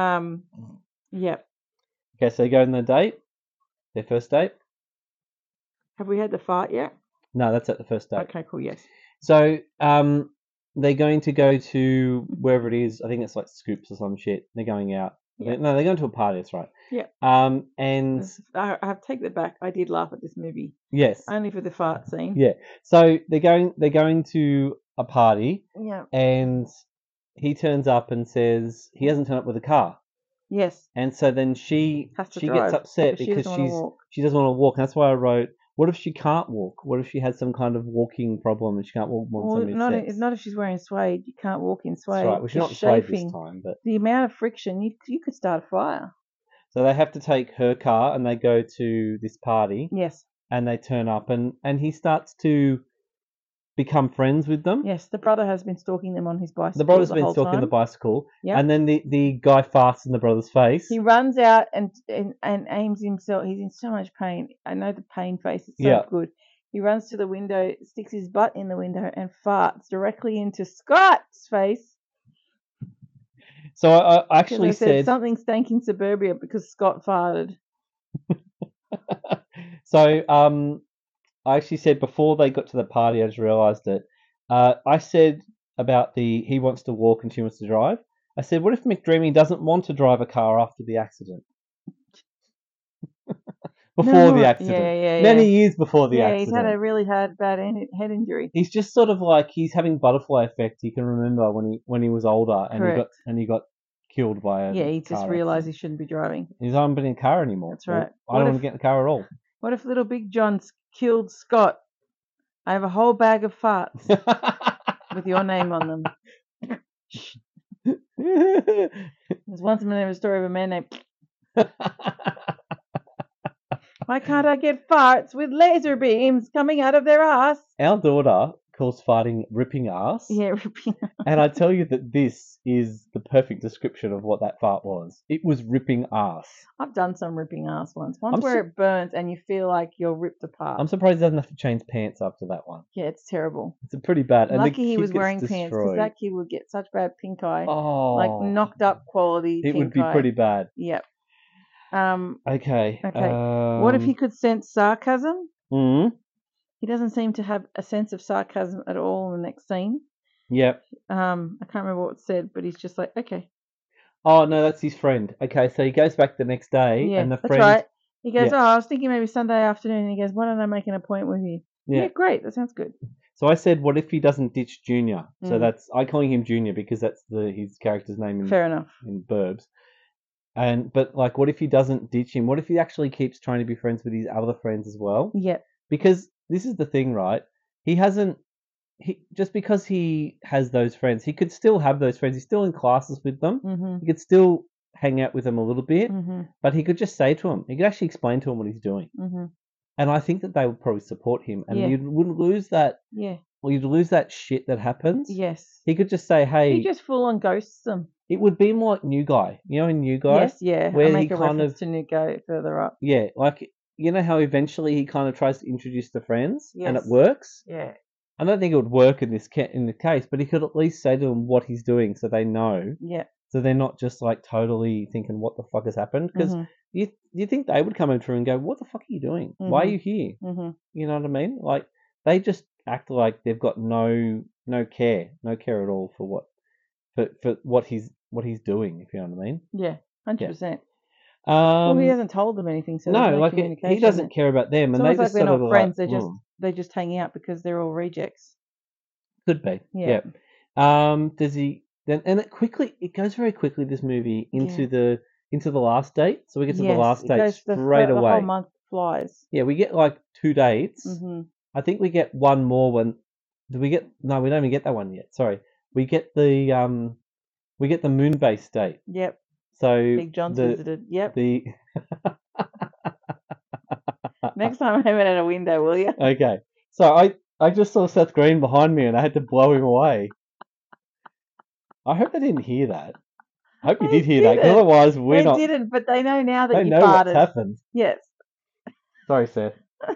Yep. Okay, so they go on their date. Their first date. Have we had the fart yet? No, that's at the first date. Okay, cool, yes. So, they're going to go to wherever it is. I think it's like Scoops or some shit. They're going out. Yep. No, they're going to a party. That's right. Yeah. And I have to take that back. I did laugh at this movie. Yes. Only for the fart scene. Yeah. So they're going to a party. Yeah. And he turns up and says he hasn't turned up with a car. Yes. And so then she gets upset because she doesn't want to walk. And that's why I wrote, what if she can't walk? What if she has some kind of walking problem and she can't walk more than 7 steps? Not if she's wearing suede. You can't walk in suede. That's right. Well, she's not suede this time. But the amount of friction, you could start a fire. So they have to take her car and they go to this party. Yes. And they turn up and he starts to become friends with them. Yes, the brother has been stalking them on his bicycle. The brother's been stalking the bicycle. Yeah. And then the guy farts in the brother's face. He runs out and aims himself. He's in so much pain. I know the pain face is so good. He runs to the window, sticks his butt in the window, and farts directly into Scott's face. So I actually said something stank in suburbia because Scott farted. So I actually said before they got to the party, I just realised it. I said about he wants to walk and she wants to drive. I said, what if McDreamy doesn't want to drive a car after the accident? The accident. Yeah. Many years before the accident. Yeah, he's had a really bad head injury. He's just sort of like, he's having butterfly effect. He can remember when he was older and he got killed by a he just realised he shouldn't be driving. He's not in a car anymore. That's right. I don't want to get in the car at all. What if Little Big John's killed Scott? I have a whole bag of farts with your name on them. There's once a story of a man named... Why can't I get farts with laser beams coming out of their ass? Our daughter calls farting ripping ass. Yeah, ripping ass. And I tell you that this is the perfect description of what that fart was. It was ripping ass. I've done some ripping ass once. Where it burns and you feel like you're ripped apart. I'm surprised he doesn't have to change pants after that one. Yeah, it's terrible. It's pretty bad. And lucky he was wearing pants because that kid would get such bad pink eye. Oh. Like knocked up quality pink eye. It would be pretty bad. Yep. Okay. What if he could sense sarcasm? Mm-hmm. He doesn't seem to have a sense of sarcasm at all in the next scene. Yep. I can't remember what it said, but he's just like, okay. Oh, no, that's his friend. Okay, so he goes back the next day, and the friend... That's right. He goes, I was thinking maybe Sunday afternoon, and he goes, why don't I make an appointment with you? Yeah, great, that sounds good. So I said, what if he doesn't ditch Junior? So I calling him Junior because that's his character's name in, Fair enough. in Burbs. But like, what if he doesn't ditch him? What if he actually keeps trying to be friends with his other friends as well? Yeah. Because this is the thing, right? Just because he has those friends, he could still have those friends. He's still in classes with them. Mm-hmm. He could still hang out with them a little bit, mm-hmm. but he could just say to him, he could actually explain to him what he's doing. Mm-hmm. And I think that they would probably support him, and you wouldn't lose that. Yeah. Well, you'd lose that shit that happens. Yes. He could just say, hey. He just full on ghosts them. It would be more like New Guy. You know, in New Guy? Yes, yeah. Where I make a reference to New Guy further up. Yeah, like, you know how eventually he kind of tries to introduce the friends? Yes. And it works? Yeah. I don't think it would work in the case, but he could at least say to them what he's doing so they know. Yeah. So they're not just like totally thinking what the fuck has happened. Because you think they would come in through and go, what the fuck are you doing? Mm-hmm. Why are you here? Mm-hmm. You know what I mean? Like, they just act like they've got no care at all for what he's doing, if you know what I mean. Yeah, 100%. Yeah. Well, he hasn't told them anything, so no, like he doesn't care about them, and they just they're sort not of friends. Like, they're just hanging out because they're all rejects. Could be, yeah. Does he then? And it goes very quickly. This movie into the last date. So we get to the last date straight away. The whole month flies. Yeah, we get like 2 dates. Mm-hmm. I think we get one more when. Do we get? No, we don't even get that one yet. Sorry, we get the moon base date. Yep. So Big John's visited. Yep. The next time I have it at a window, will you? Okay. So I just saw Seth Green behind me and I had to blow him away. I hope they didn't hear that. I hope you did hear that, because otherwise they didn't, but they know now that you farted. They know what's happened. Yes. Sorry, Seth.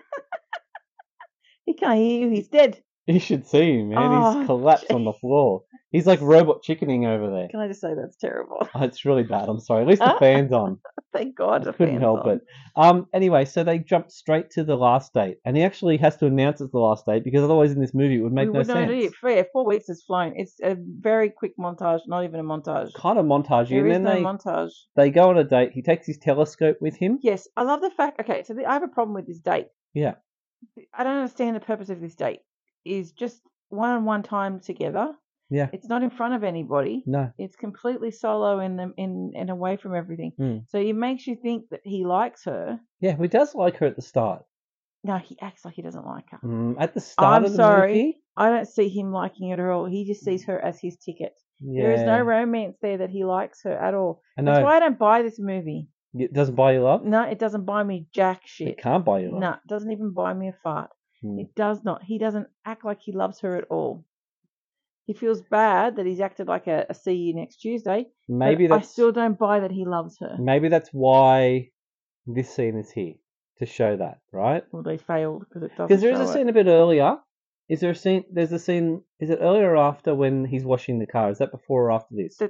He can't hear you. He's dead. You should see him, man. He's collapsed on the floor. He's like robot chickening over there. Can I just say that's terrible? Oh, it's really bad. I'm sorry. At least the fan's on. Thank God the couldn't fan's help on. it. Anyway, so they jumped straight to the last date, and he actually has to announce it's the last date because otherwise, in this movie, it would make no sense. 4 weeks has flown. It's a very quick montage, not even a montage. Kind of montage. There is no montage. They go on a date. He takes his telescope with him. Yes, I love the fact. Okay, so I have a problem with this date. Yeah. I don't understand the purpose of this date. Is just one-on-one time together. Yeah. It's not in front of anybody. No. It's completely solo and away from everything. So it makes you think that he likes her. Yeah, he does like her at the start. No, he acts like he doesn't like her. At the start of the movie? I don't see him liking her at all. He just sees her as his ticket. Yeah. There is no romance there that he likes her at all. That's why I don't buy this movie. It doesn't buy you love? No, it doesn't buy me jack shit. It can't buy you love. No, it doesn't even buy me a fart. It does not. He doesn't act like he loves her at all. He feels bad that he's acted like a see you next Tuesday. I still don't buy that he loves her. Maybe that's why this scene is here, to show that, right? Well, they failed because it doesn't. Because there is a scene a bit earlier. Is there a scene? There's a scene. Is it earlier or after when he's washing the car? Is that before or after this?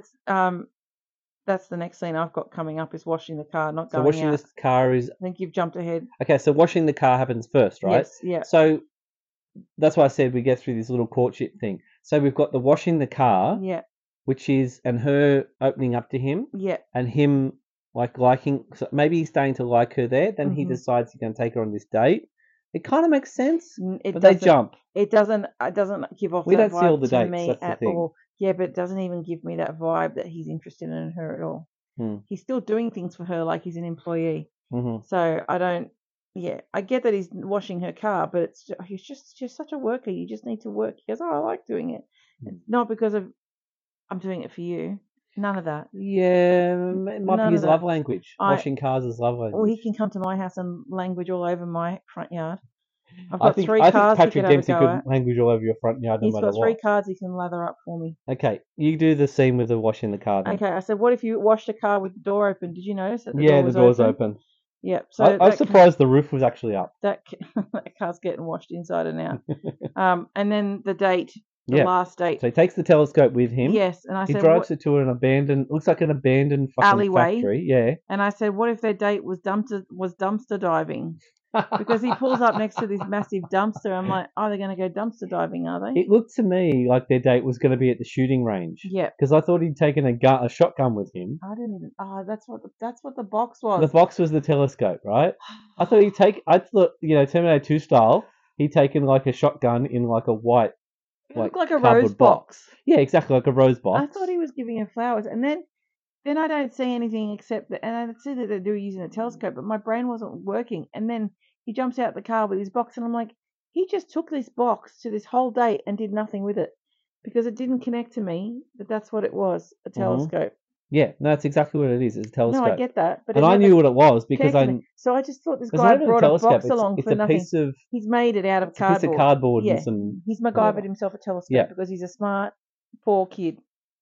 That's the next scene I've got coming up is washing the car, not going out. So washing the car is... I think you've jumped ahead. Okay, so washing the car happens first, right? Yes, yeah. So that's why I said we get through this little courtship thing. So we've got the washing the car, which is, and her opening up to him, and him like liking, so maybe he's starting to like her there, then he decides he's going to take her on this date. It kind of makes sense, but they jump. It doesn't give off that vibe. We don't see all the dates, me that's the thing. All. Yeah, but it doesn't even give me that vibe that he's interested in her at all. He's still doing things for her like he's an employee. So I don't. Yeah, I get that he's washing her car, but he's just such a worker. You just need to work. He goes, I like doing it. It's not because of I'm doing it for you. None of that. Yeah, it might be his love language. Washing cars is love language. Well, he can come to my house and language all over my front yard. I've got 3 cars. I think Patrick Dempsey could language all over your front yard. He's got 3 cars he can lather up for me. Okay, you do the scene with the washing the car then. Okay, I said, what if you washed the car with the door open? Did you notice that the door's open? Yep. So I was surprised the roof was actually up. That car's getting washed inside and out. And then the date, the last date. So he takes the telescope with him. Yes, and I said he drives it to an abandoned, looks like an abandoned fucking alleyway. Factory. Yeah. And I said, what if their date was dumpster diving? Because he pulls up next to this massive dumpster. I'm like, oh, they're going to go dumpster diving, are they? It looked to me like their date was going to be at the shooting range. Yeah. Because I thought he'd taken a shotgun with him. I didn't even. Oh, that's what the box was. The box was the telescope, right? I thought Terminator 2 style, he'd taken like a shotgun in like a white. It looked like a rose box. Yeah, exactly, like a rose box. I thought he was giving her flowers, and then I don't see anything except that, and I see that they do using a telescope, but my brain wasn't working. And then he jumps out the car with his box, and I'm like, he just took this box to this whole date and did nothing with it because it didn't connect to me that that's what it was, a telescope. Yeah, no, that's exactly what it is. It's a telescope. No, I get that, but I knew what it was because So I just thought this guy brought a box along for nothing. He's made it out of cardboard. It's a piece of cardboard and some. He's MacGyvered himself a telescope because he's a smart, poor kid.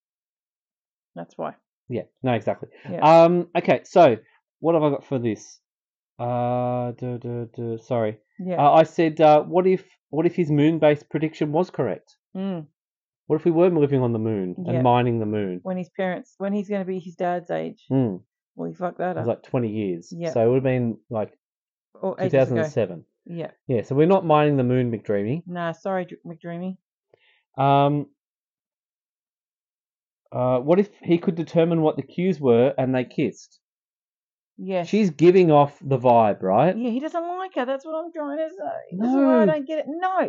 That's why. Yeah, no, exactly. Yeah. Okay, so what have I got for this? Sorry. Yeah. I said, what if his moon-based prediction was correct? What if we were living on the moon and mining the moon? When he's going to be his dad's age. Well, he fucked that up. It was like 20 years. Yeah. So it would have been like 2007. Yeah. Yeah, so we're not mining the moon, McDreamy. Nah, sorry, McDreamy. What if he could determine what the cues were and they kissed? Yes. She's giving off the vibe, right? Yeah, he doesn't like her. That's what I'm trying to say. No. That's why I don't get it.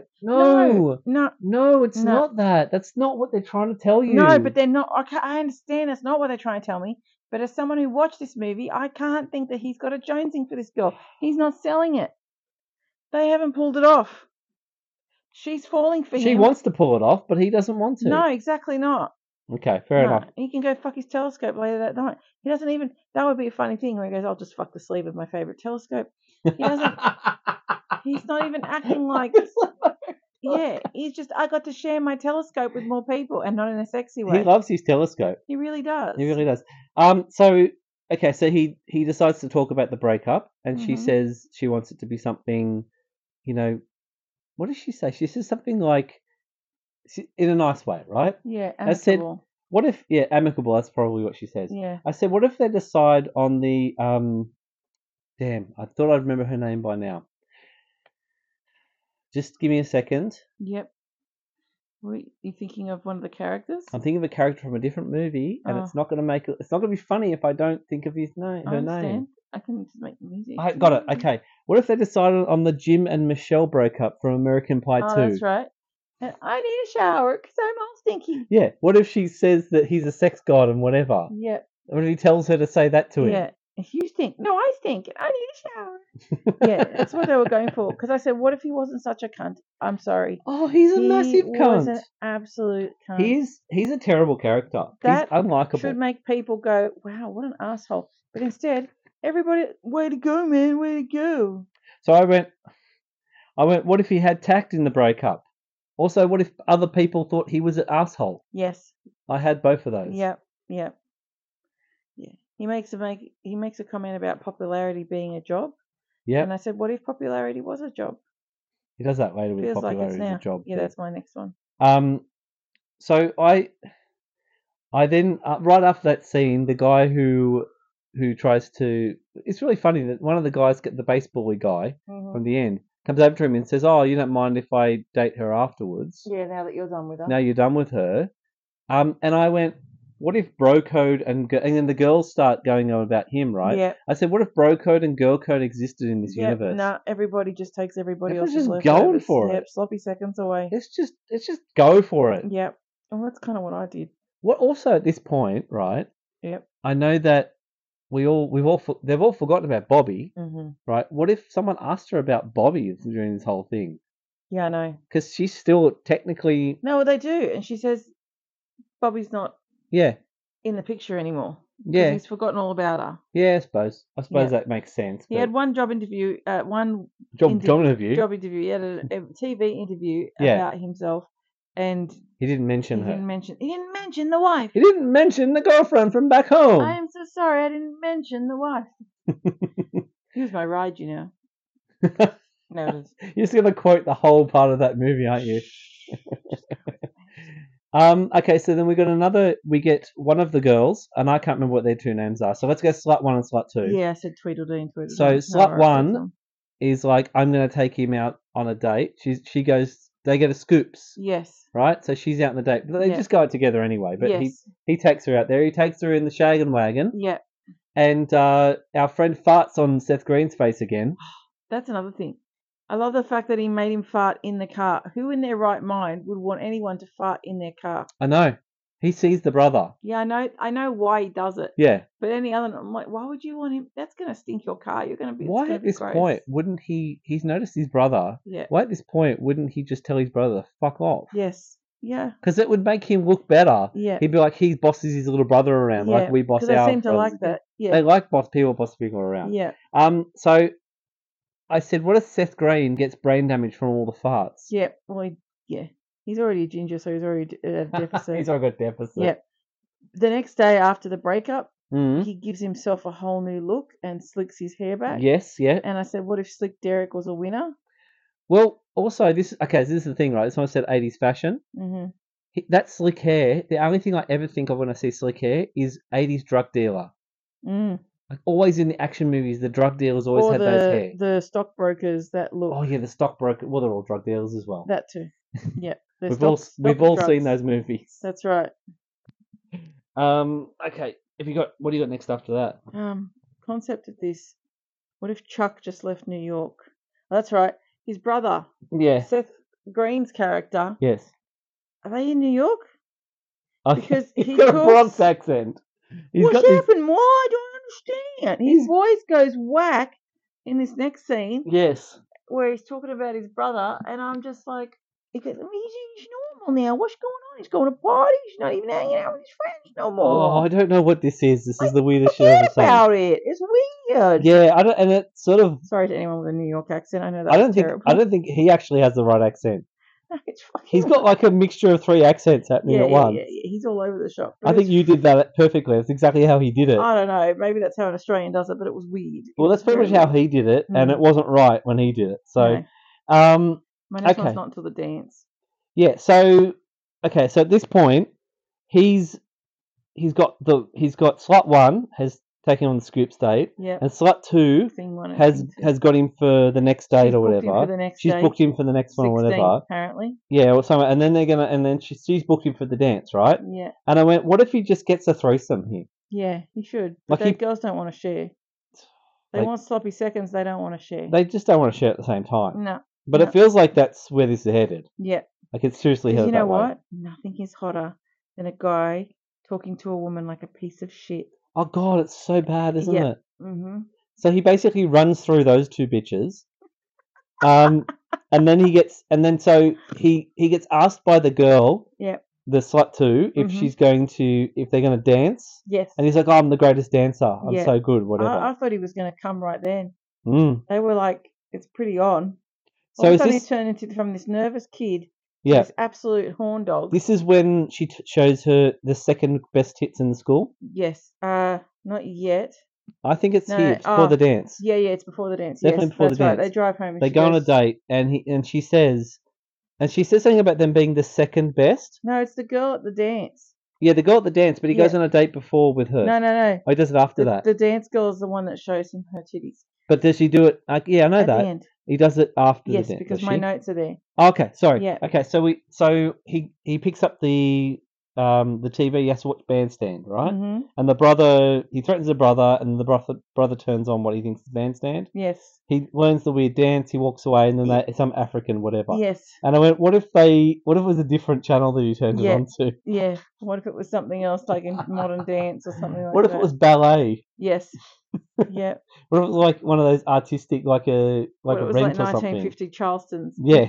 No, it's not that. That's not what they're trying to tell you. No, but they're not. I understand that's not what they're trying to tell me. But as someone who watched this movie, I can't think that he's got a jonesing for this girl. He's not selling it. They haven't pulled it off. She's falling for him. She wants to pull it off, but he doesn't want to. No, exactly not. Okay, fair enough. He can go fuck his telescope later that night. He doesn't even. That would be a funny thing where he goes, "I'll just fuck the sleeve of my favorite telescope." He doesn't. He's not even acting like. Yeah, he's just. I got to share my telescope with more people, and not in a sexy way. He loves his telescope. He really does. He really does. So he decides to talk about the breakup, and she says she wants it to be something, what does she say? She says something like, in a nice way, right? Yeah, amicable. I said, what if, amicable, that's probably what she says. Yeah. I said, what if they decide on the, damn, I thought I'd remember her name by now. Just give me a second. Yep. Are you thinking of one of the characters? I'm thinking of a character from a different movie, and it's not going to be funny if I don't think of her name. I can just make the music. I got it. Okay. What if they decided on the Jim and Michelle breakup from American Pie 2? That's right. And I need a shower because I'm all stinky. Yeah. What if she says that he's a sex god and whatever? Yeah. What if he tells her to say that to him? Yeah. If you stink. No, I stink. I need a shower. Yeah, that's what they were going for. Because I said, what if he wasn't such a cunt? I'm sorry. Oh, he's a massive cunt. He was an absolute cunt. He's a terrible character. That he's unlikable. Should make people go, wow, what an asshole. But instead, everybody, way to go, man, way to go. So I went, what if he had tact in the breakup? Also, what if other people thought he was an asshole? Yes. I had both of those. Yep. Yeah. He makes a comment about popularity being a job. Yeah. And I said, what if popularity was a job? He does that later with popularity is a job. Yeah, that's my next one. So I then right after that scene, the guy who tries to, it's really funny that one of the guys, the baseball guy from the end, comes over to him and says, "Oh, you don't mind if I date her afterwards?" Yeah, now that you're done with her. Now you're done with her. And I went, what if bro code and then the girls start going on about him, right? Yeah. I said, what if bro code and girl code existed in this universe? No, everybody just takes everybody else's just leftovers. going for it. Yep, sloppy seconds away. Let's just go for it. Yep. Well, that's kind of what I did. What also at this point, right? Yep. I know that they've all forgotten about Bobby, right? What if someone asked her about Bobby during this whole thing? Yeah, I know. Because she's still technically. No, they do, and she says Bobby's not. Yeah. In the picture anymore. Yeah. He's forgotten all about her. Yeah, I suppose that makes sense. He had one job interview, job interview. He had a TV interview about himself, and he didn't mention her. He didn't mention the wife. He didn't mention the girlfriend from back home. I am so sorry, I didn't mention the wife. Here's my ride, you know. No, it is. You're just gonna quote the whole part of that movie, aren't you? Okay, so then we get one of the girls, and I can't remember what their two names are. So let's go Slut 1 and Slut 2. Yeah, I said Tweedledee and Tweedledee. So Slut 1 is like, I'm going to take him out on a date. She goes, they go to Scoops. Yes. Right? So she's out on the date. But they just go out together anyway. But he takes her out there. He takes her in the Shaggin' Wagon. Yeah. And our friend farts on Seth Green's face again. That's another thing. I love the fact that he made him fart in the car. Who in their right mind would want anyone to fart in their car? I know. He sees the brother. Yeah, I know why he does it. Yeah. But any other, I'm like, why would you want him? That's going to stink your car. You're going to be. Why at this point wouldn't he? He's noticed his brother. Yeah. Why at this point wouldn't he just tell his brother to fuck off? Yes. Yeah. Because it would make him look better. Yeah. He'd be like, he bosses his little brother around, like we boss our. Because they seem to like that. Yeah. They like people boss people around. Yeah. So I said, what if Seth Green gets brain damage from all the farts? Yeah. Well, he's already a ginger, so he's already at a deficit. He's already got deficit. Yeah. The next day after the breakup, he gives himself a whole new look and slicks his hair back. Yes, yeah. And I said, what if Slick Derek was a winner? Well, also, this is the thing, right? This one said 80s fashion. Mm-hmm. That slick hair, the only thing I ever think of when I see slick hair is 80s drug dealer. Mm. Like always in the action movies, the drug dealers always had those hair. The stockbrokers that look. Oh yeah, the stockbroker. Well, they're all drug dealers as well. That too. Yeah. We've all seen those movies. That's right. Okay. What do you got next after that? concept of this? What if Chuck just left New York? Oh, that's right. His brother. Yeah. Seth Green's character. Yes. Are they in New York? Okay. Because he's got a Bronx accent. What's happened? Why? I don't understand. His voice goes whack in this next scene. Yes. Where he's talking about his brother, and I'm just like, he's normal now. What's going on? He's going to parties. He's not even hanging out with his friends no more. Oh, I don't know what this is. This is the weirdest shit I've ever seen. About it. It's weird. Yeah, I don't, and it's sort of. Sorry to anyone with a New York accent. I know that's terrible. I don't think he actually has the right accent. It's He's got like a mixture of 3 accents happening at once. Yeah. He's all over the shop. I think you did that perfectly. That's exactly how he did it. I don't know. Maybe that's how an Australian does it, but it was weird. Well, that's pretty much how he did it, and it wasn't right when he did it. So, my next one's not until the dance. Yeah. So, okay. So at this point, he's got slut 1 has taken on the scoop date, and slut 2 has got him for the next date or whatever. She's booked him for the next one or whatever. Apparently. Yeah, or something. And then she's booked him for the dance, right? Yeah. And I went, what if he just gets a threesome here? Yeah, he should. But girls don't want to share. They want sloppy seconds. They don't want to share. They just don't want to share at the same time. No. But it feels like that's where this is headed. Yeah. Like it's seriously headed that way. You know what? Nothing is hotter than a guy talking to a woman like a piece of shit. Oh God, it's so bad, isn't it? Mm-hmm. So he basically runs through those 2 bitches, and then he gets asked by the girl, the slut 2, if they're going to dance. Yes. And he's like, oh, I'm the greatest dancer. I'm so good, whatever. I thought he was going to come right then. Mm. They were like, it's pretty on. So all of a sudden he turned from this nervous kid. Yeah. This absolute horn dog. This is when she shows her the second best hits in the school? Yes. Not yet. I think it's here. It's before the dance. Yeah, it's before the dance. Definitely before the dance. Right. They drive home. They go on a date, and she says something about them being the second best. No, it's the girl at the dance. Yeah, the girl at the dance, but he goes on a date before with her. No. Oh, he does it after that. The dance girl is the one that shows him her titties. But does she do it? Yeah, I know at that. The end. He does it after the dance. Yes, because my notes are there. Okay, sorry. Yeah. Okay, so he picks up the TV. He has to watch Bandstand, right? Mm-hmm. And he threatens the brother, and the brother turns on what he thinks is Bandstand. Yes. He learns the weird dance. He walks away, and then some African whatever. Yes. And I went, what if it was a different channel that he turned it on to? Yeah. What if it was something else, like in modern dance or something like that? What if it was ballet? Yes. Yeah. What if it was like one of those artistic, like a rent or something? Like 1950 Charleston's. Yeah.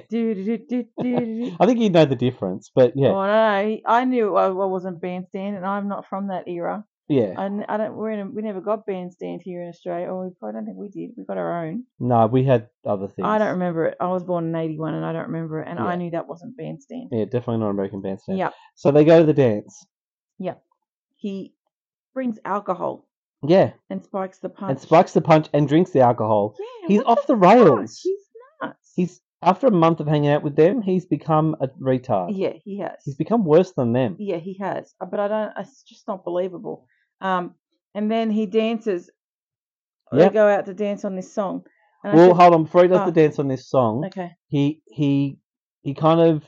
I think you'd know the difference, but yeah. Oh no, I knew I wasn't Bandstand, and I'm not from that era. Yeah. I don't. We never got Bandstand here in Australia. I don't think we did. We got our own. No, we had other things. I don't remember it. I was born in '81, and I don't remember it. And I knew that wasn't Bandstand. Yeah, definitely not American Bandstand. Yeah. So they go to the dance. Yeah. He brings alcohol. Yeah. And spikes the punch. And drinks the alcohol. Yeah. He's off the rails. He's nuts. He's after a month of hanging out with them, he's become a retard. Yeah, he has. He's become worse than them. Yeah, he has. But it's just not believable. And then he dances. They go out to dance on this song. And hold on. Before he does the dance on this song, okay. He kind of,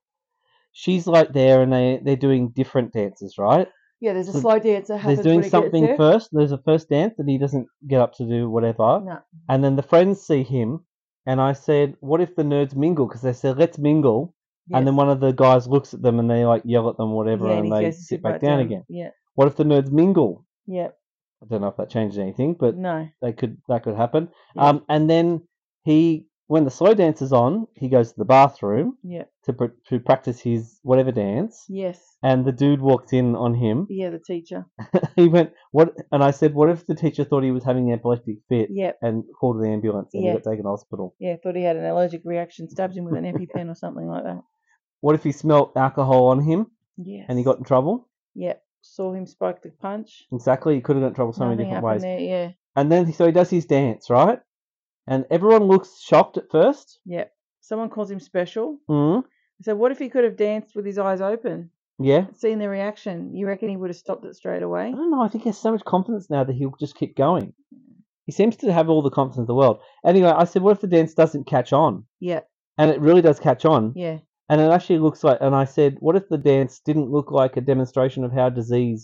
she's like there, and they're doing different dances, right? Yeah, there's a slow dance that happens. There's doing something first. There's a first dance that he doesn't get up to do, whatever. No. And then the friends see him, and I said, "What if the nerds mingle?" Because they said, "Let's mingle." Yes. And then one of the guys looks at them, and they like yell at them, whatever, and they sit back down again. Yeah. What if the nerds mingle? Yeah. I don't know if that changes anything, but no, that could happen. Yeah. And then when the slow dance is on, he goes to the bathroom. Yeah. To practice his whatever dance. Yes. And the dude walked in on him. Yeah, the teacher. He went, "What?" And I said, "What if the teacher thought he was having an epileptic fit?" Yep. And called the ambulance and he got taken to hospital. Yeah, thought he had an allergic reaction, stabbed him with an EpiPen or something like that. What if he smelt alcohol on him? Yes. And he got in trouble? Yep. Saw him spike the punch. Exactly. He could have got in trouble so many different ways. There, yeah. And then so he does his dance, right? And everyone looks shocked at first. Yep. Someone calls him special. Mm-hmm. So what if he could have danced with his eyes open? Yeah. Seen the reaction. You reckon he would have stopped it straight away? I don't know. I think he has so much confidence now that he'll just keep going. He seems to have all the confidence in the world. Anyway, I said, what if the dance doesn't catch on? Yeah. And it really does catch on. Yeah. And it actually looks like, and I said, what if the dance didn't look like a demonstration of how disease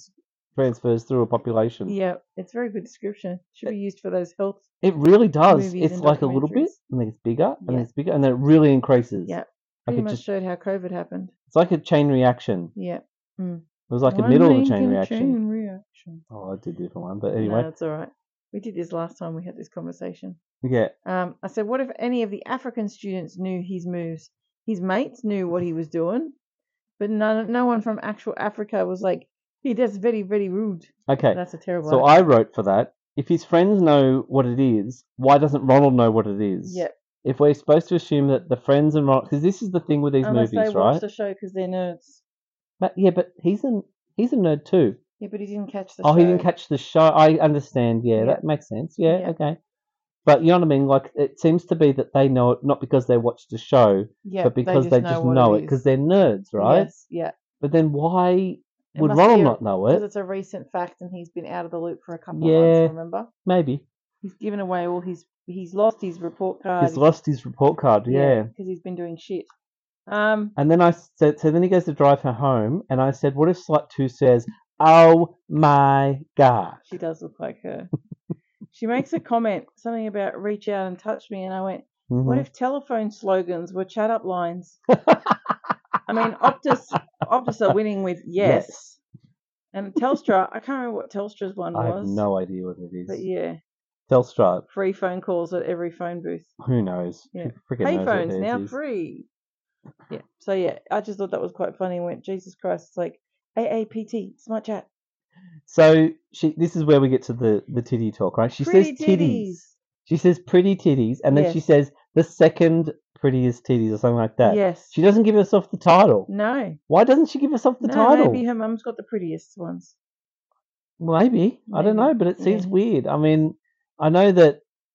transfers through a population. Yeah, it's a very good description. Should be used for those health. It really does. Movies It's and like a little bit, and then it's bigger, and then Yeah. it's bigger, and then it really increases. Yeah, Like pretty much showed how COVID happened. It's like a chain reaction. Yeah. It was like a middle of a chain reaction. Chain reaction. Oh, I did a different one, but anyway. No, that's all right. We did this last time we had this conversation. Yeah. I said, what if any of the African students knew his moves? His mates knew what he was doing, but no one from actual Africa was like, hey, that's very, very rude. Okay. That's a terrible So I wrote for that. If his friends know what it is, why doesn't Ronald know what it is? Yeah. If we're supposed to assume that the friends and Ronald, because this is the thing with these movies, right? Unless they watch the show because they're nerds. But he's a nerd too. Yeah, but he didn't catch the show. Oh, he didn't catch the show. I understand. Yeah, that makes sense. Yeah, okay. But you know what I mean? Like, it seems to be that they know it not because they watched the show, but because they just know it because they're nerds, right? Yes, yeah. But then why would Ronald not know it? Because it's a recent fact and he's been out of the loop for a couple of months, remember? Maybe. He's given away all he's lost his report card. He's lost his report card, yeah. Because he's been doing shit. And then I said, so then he goes to drive her home, and I said, what if Slut 2 says, oh my God? She does look like her. She makes a comment, something about reach out and touch me, and I went, what if telephone slogans were chat up lines? I mean, Optus are winning with yes. And Telstra, I can't remember what Telstra's one was. I have no idea what it is. But yeah. Telstra. Free phone calls at every phone booth. Who knows? Yeah. Payphones now free. Yeah. So yeah, I just thought that was quite funny. I went, Jesus Christ, it's like AAPT, smart chat. So this is where we get to the titty talk, right? She says titties. She says pretty titties, and then she says the second prettiest titties or something like that. Yes. She doesn't give herself the title. No. Why doesn't she give herself the title? Maybe her mum's got the prettiest ones. Maybe. I don't know, but it seems weird. I mean, I know that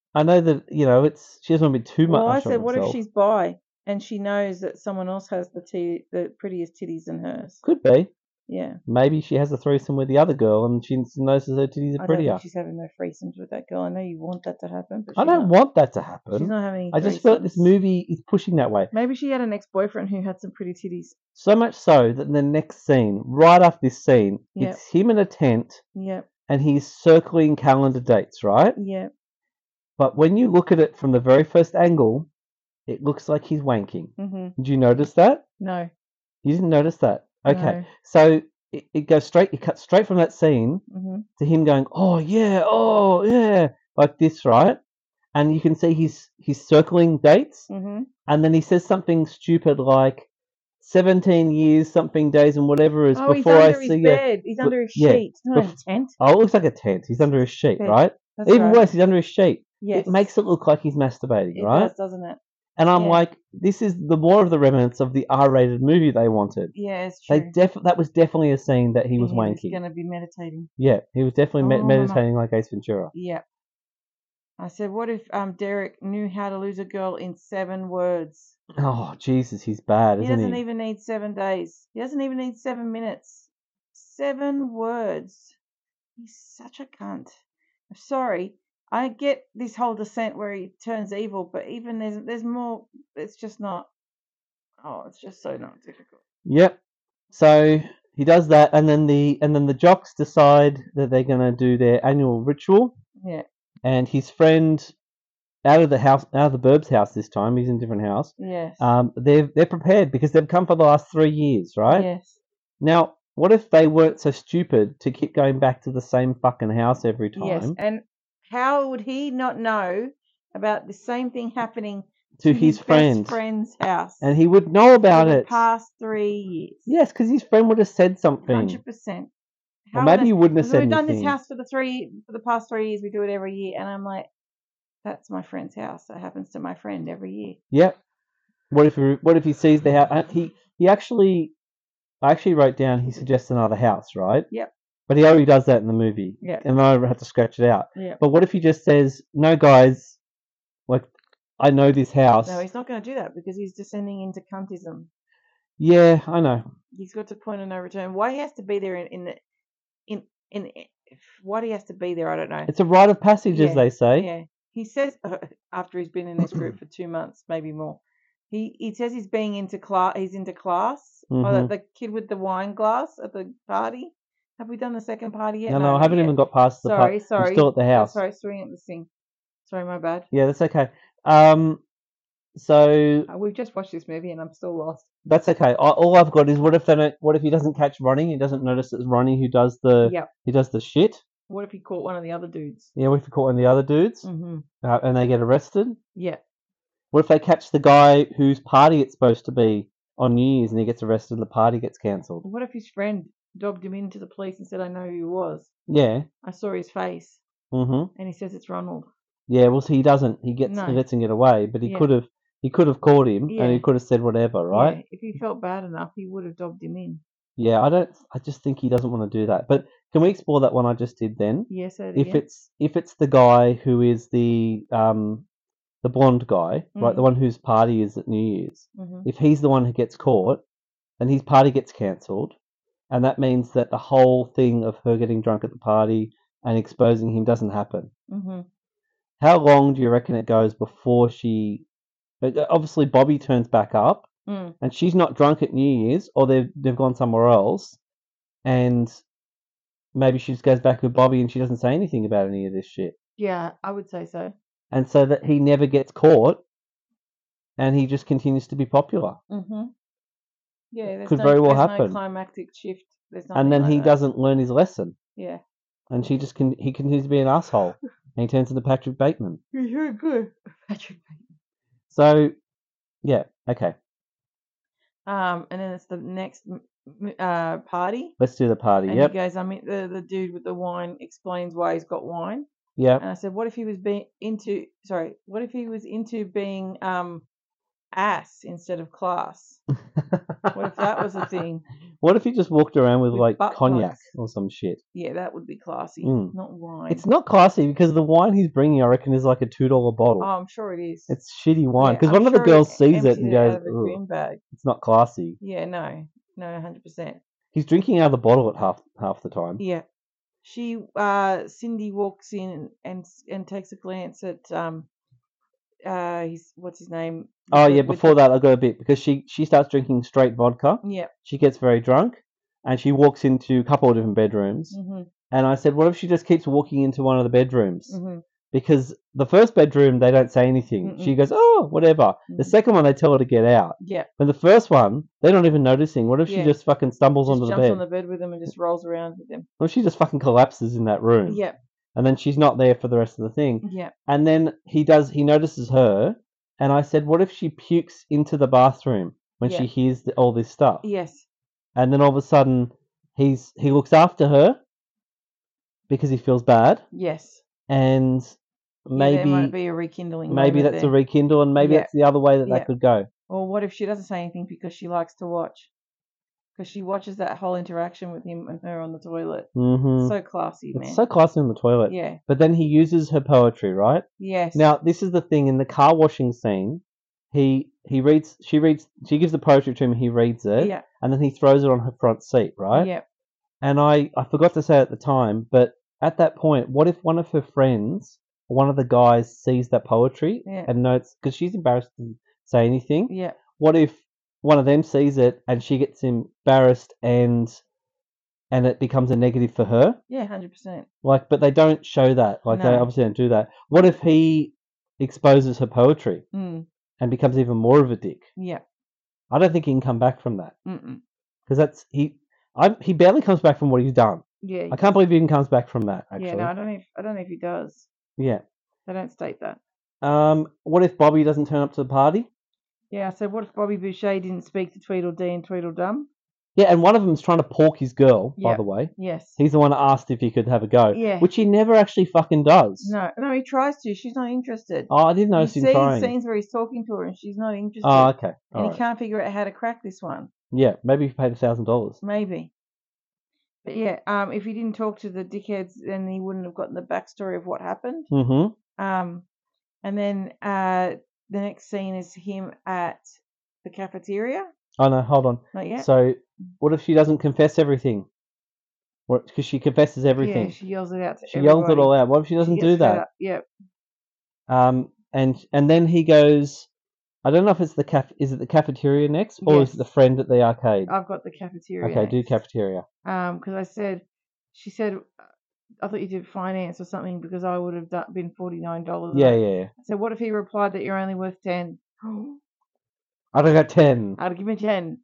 you know she doesn't want to be too much. Well, I said, what if she's bi and she knows that someone else has the prettiest titties than hers? Could be. Yeah. Maybe she has a threesome with the other girl and she notices her titties are prettier. I don't think she's having no threesomes with that girl. I know you want that to happen, but I don't want that to happen. She's not having. I just feel like this movie is pushing that way. Maybe she had an ex-boyfriend who had some pretty titties. So much so that in the next scene, right after this scene, it's him in a tent. Yep. And he's circling calendar dates, right? Yeah. But when you look at it from the very first angle, it looks like he's wanking. Mm-hmm. Did you notice that? No. You didn't notice that? Okay. No. So it goes straight, it cuts straight from that scene to him going, oh yeah, like this, right? And you can see he's circling dates. Mm-hmm. And then he says something stupid like 17 years, something days, and whatever is before I see you. He's under his bed. He's under his sheet. It's not a tent. Oh, it looks like a tent. He's under his sheet, right? That's Even worse, he's under his sheet. Yes. It makes it look like he's masturbating, right? It does, doesn't it? And I'm like, this is the more of the remnants of the R-rated movie they wanted. Yeah, it's true. That was definitely a scene that he was wanking. He was going to be meditating. Yeah, he was definitely meditating like Ace Ventura. Yeah. I said, what if Derek knew how to lose a girl in 7 words? Oh, Jesus, he's bad, isn't he? He doesn't even need 7 days. He doesn't even need 7 minutes. 7 words. He's such a cunt. I'm sorry. I get this whole descent where he turns evil, but even there's more. It's just not. Oh, it's just so not difficult. Yep. So he does that, and then the jocks decide that they're going to do their annual ritual. Yeah. And his friend, out of the Burbs house this time, he's in a different house. Yes. They're prepared because they've come for the last 3 years, right? Yes. Now, what if they weren't so stupid to keep going back to the same fucking house every time? Yes, and how would he not know about the same thing happening to his best friend's house? And he would know about it. Past 3 years. Yes, because his friend would have said something. 100%. Or maybe he wouldn't have said anything. We've done this house for the past 3 years. We do it every year, and I'm like, that's my friend's house. That happens to my friend every year. Yep. What if he sees the house? I actually wrote down he suggests another house, right? Yep. But he already does that in the movie. Yeah. And I have to scratch it out. Yeah. But what if he just says, no, guys, like, I know this house. No, he's not going to do that because he's descending into cuntism. Yeah, I know. He's got to point of no return. Why he has to be there why he has to be there, I don't know. It's a rite of passage, as they say. Yeah. He says, after he's been in this group for 2 months, maybe more, he says he's into class. Mm-hmm. Oh, the kid with the wine glass at the party. Have we done the second party yet? No, I haven't even got past the part. Sorry. I'm still at the house. Sorry, swinging at the thing. Sorry, my bad. Yeah, that's okay. So we've just watched this movie and I'm still lost. That's okay. All I've got is what if he doesn't catch Ronnie? He doesn't notice it's Ronnie who does the shit. What if he caught one of the other dudes? Yeah, what if he caught one of the other dudes? Mm-hmm. And they get arrested? Yeah. What if they catch the guy whose party it's supposed to be on New Year's and he gets arrested and the party gets cancelled? What if his friend dobbed him into the police and said, I know who he was? Yeah. I saw his face. Mm-hmm. And he says it's Ronald. Yeah, well, he doesn't. He lets him get away, but he could have caught him and he could have said whatever, right? Yeah. If he felt bad enough, he would have dobbed him in. Yeah, I just think he doesn't want to do that. But can we explore that one I just did then? Yes, if it's the guy who is the blonde guy, right, the one whose party is at New Year's. Mm-hmm. If he's the one who gets caught, then his party gets cancelled, and that means that the whole thing of her getting drunk at the party and exposing him doesn't happen. Mm-hmm. How long do you reckon it goes before she? Obviously, Bobby turns back up, and she's not drunk at New Year's, or they've gone somewhere else, and maybe she just goes back with Bobby and she doesn't say anything about any of this shit. Yeah, I would say so. And so that he never gets caught, and he just continues to be popular. Mm-hmm. Yeah, could very well happen. No climactic shift. And then he doesn't learn his lesson. Yeah. And he continues to be an asshole, and he turns into Patrick Bateman. He's very good, Patrick Bateman. So, yeah, okay. And then it's the next party. Let's do the party. And he goes, the dude with the wine explains why he's got wine. Yeah. And I said, what if he was into being ass instead of class? What if that was a thing? What if he just walked around with like cognac or some shit? Yeah, that would be classy. Not wine. It's not classy because the wine he's bringing, I reckon, is like a $2 bottle. Oh, I'm sure it is. It's shitty wine because one of the girls sees it and goes, bag. "It's not classy." Yeah, no, 100%. He's drinking out of the bottle at half the time. Yeah. She, Cindy walks in and takes a glance at what's his name? Oh yeah, before that I got a bit because she starts drinking straight vodka. Yeah. She gets very drunk and she walks into a couple of different bedrooms. Mm-hmm. And I said, what if she just keeps walking into one of the bedrooms? Mm-hmm. Because the first bedroom they don't say anything. Mm-mm. She goes, oh, whatever. Mm-hmm. The second one they tell her to get out. Yeah. And the first one they're not even noticing. What if she just fucking stumbles onto the bed? Jumps on the bed with them and just rolls around with them. Well, she just fucking collapses in that room. Yeah. And then she's not there for the rest of the thing. Yeah. And then he notices her, and I said, what if she pukes into the bathroom when she hears all this stuff? Yes. And then all of a sudden, he looks after her because he feels bad. Yes. And maybe there might be a rekindling. Maybe that's a rekindle, and maybe that's the other way that could go. Or what if she doesn't say anything because she likes to watch? Because she watches that whole interaction with him and her on the toilet. Mm-hmm. So classy, man. It's so classy on the toilet. Yeah. But then he uses her poetry, right? Yes. Now, this is the thing. In the car washing scene, she gives the poetry to him, he reads it, and then he throws it on her front seat, right? Yeah. And I forgot to say at the time, but at that point, what if one of her friends, or one of the guys, sees that poetry and notes, because she's embarrassed to say anything. Yeah. What if one of them sees it and she gets embarrassed and it becomes a negative for her? Yeah, 100%. Like, but they don't show that. Like, they obviously don't do that. What if he exposes her poetry and becomes even more of a dick? Yeah. I don't think he can come back from that. Because he barely comes back from what he's done. Yeah. I can't believe he even comes back from that, actually. Yeah, no, I don't know if he does. Yeah. They don't state that. What if Bobby doesn't turn up to the party? Yeah, so what if Bobby Boucher didn't speak to Tweedledee and Tweedledum? Yeah, and one of them's trying to pork his girl, by the way. Yes. He's the one that asked if he could have a go. Yeah. Which he never actually fucking does. No, he tries to. She's not interested. Oh, I didn't notice him trying. You see scenes where he's talking to her and she's not interested. Oh, okay. And he can't figure out how to crack this one. Yeah, maybe he paid $1,000. Maybe. But yeah, if he didn't talk to the dickheads, then he wouldn't have gotten the backstory of what happened. Mm-hmm. And then the next scene is him at the cafeteria. Oh, no, hold on. Not yet. So, what if she doesn't confess everything? Because she confesses everything. Yeah, she yells it out to everybody. She yells it all out. What if she doesn't do that? Yep. And then he goes, I don't know if it's is it the cafeteria next, or is it the friend at the arcade? I've got the cafeteria Okay, next. do cafeteria. Because I said, she said, I thought you did finance or something because I would have been $49. Yeah. So what if he replied that you're only worth 10? I'd have got 10. I'd give me 10.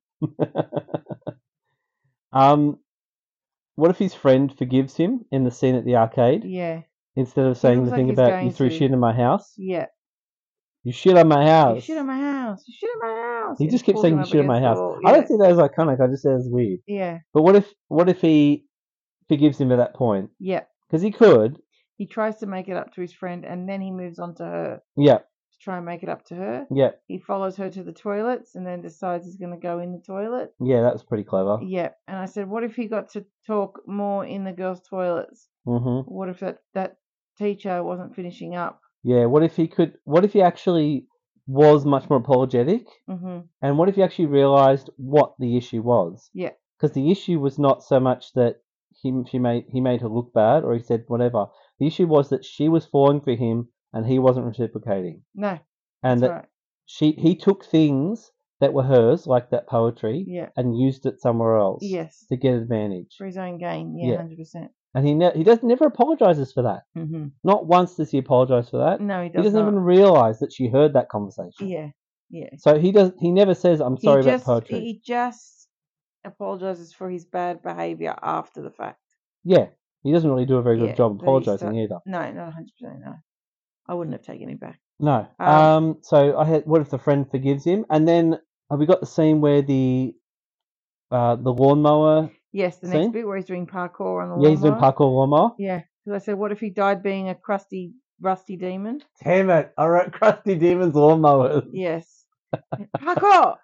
What if his friend forgives him in the scene at the arcade? Yeah. Instead of saying the thing about you threw shit in my house? Yeah. You shit on my house. You shit on my house. You shit on my house. He just keeps saying you shit on my house. Yeah. I don't think that was iconic. I just said it's weird. Yeah. But what if he forgives him at that point? Yeah. Because he could. He tries to make it up to his friend, and then he moves on to her. Yeah. To try and make it up to her. Yeah. He follows her to the toilets, and then decides he's going to go in the toilet. Yeah, that was pretty clever. Yeah. And I said, what if he got to talk more in the girls' toilets? Mm-hmm. What if that teacher wasn't finishing up? Yeah. What if he actually was much more apologetic? Mm-hmm. And what if he actually realised what the issue was? Yeah. Because the issue was not so much that he made her look bad, or he said whatever. The issue was that she was falling for him and he wasn't reciprocating. No. And that's right. He took things that were hers, like that poetry, yeah. and used it somewhere else. Yes. To get advantage. For his own gain. Yeah. 100%. And he never apologizes for that. Mm-hmm. Not once does he apologize for that. No, he doesn't. He doesn't even realize that she heard that conversation. Yeah. Yeah. So he never says, I'm sorry about poetry. He just apologizes for his bad behavior after the fact. Yeah. He doesn't really do a very good job apologizing either. No, not 100%. No. I wouldn't have taken him back. No. So what if the friend forgives him? And then have we got the scene where the lawnmower? Yes, the next bit where he's doing parkour on the lawnmower. Yeah, he's doing parkour lawnmower. Yeah. Because I said, what if he died being a crusty, rusty demon? Damn it. I wrote crusty demons lawnmowers. Yes. Parkour!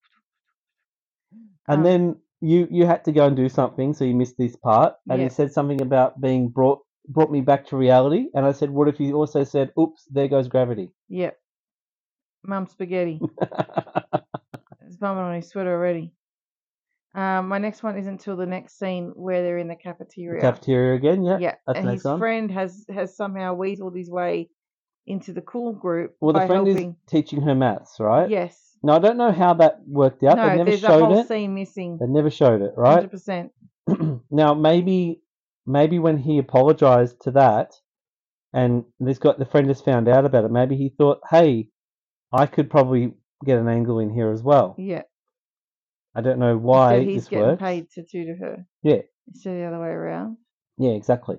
And then you had to go and do something, so you missed this part. And he said something about being brought me back to reality. And I said, what if he also said, oops, there goes gravity? Yep. Mum spaghetti. There's vomit on his sweater already. My next one isn't until the next scene where they're in the cafeteria. Cafeteria again, yeah. Yeah, and his friend has somehow weaseled his way into the cool group. Well, the friend is teaching her maths, right? Yes. Now, I don't know how that worked out. No, they never there's showed a whole it. scene missing. They never showed it, right? 100%. Now, maybe when he apologized to that, and the friend just found out about it, maybe he thought, hey, I could probably get an angle in here as well. Yeah. I don't know why he's this getting works. paid to tutor her. Yeah. Instead of the other way around. Yeah, exactly.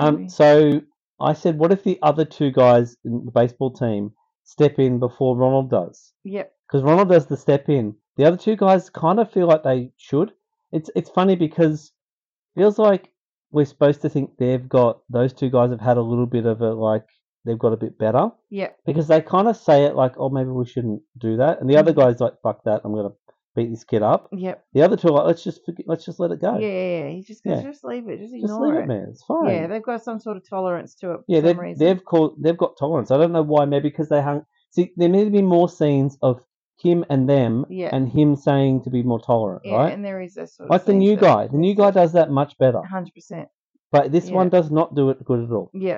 So I said, what if the other two guys in the baseball team step in before Ronald does? Yep. Because Ronald does the step in. The other two guys kind of feel like they should. It's funny because it feels like we're supposed to think those two guys have had a little bit of they've got a bit better. Yeah. Because they kind of say it like, oh, maybe we shouldn't do that. And the other guy's like, fuck that, I'm going to beat this kid up. Yep. The other two are like, let's just let it go. Yeah. He's just going to just leave it. Just ignore leave it, man. It's fine. Yeah, they've got some sort of tolerance to it. Yeah, they've got tolerance. I don't know why. Maybe because they hung. See, there need to be more scenes of him and them, and him saying to be more tolerant, right? And there is a sort of like the new guy. The new guy does that much better. 100%. But this one does not do it good at all. Yeah.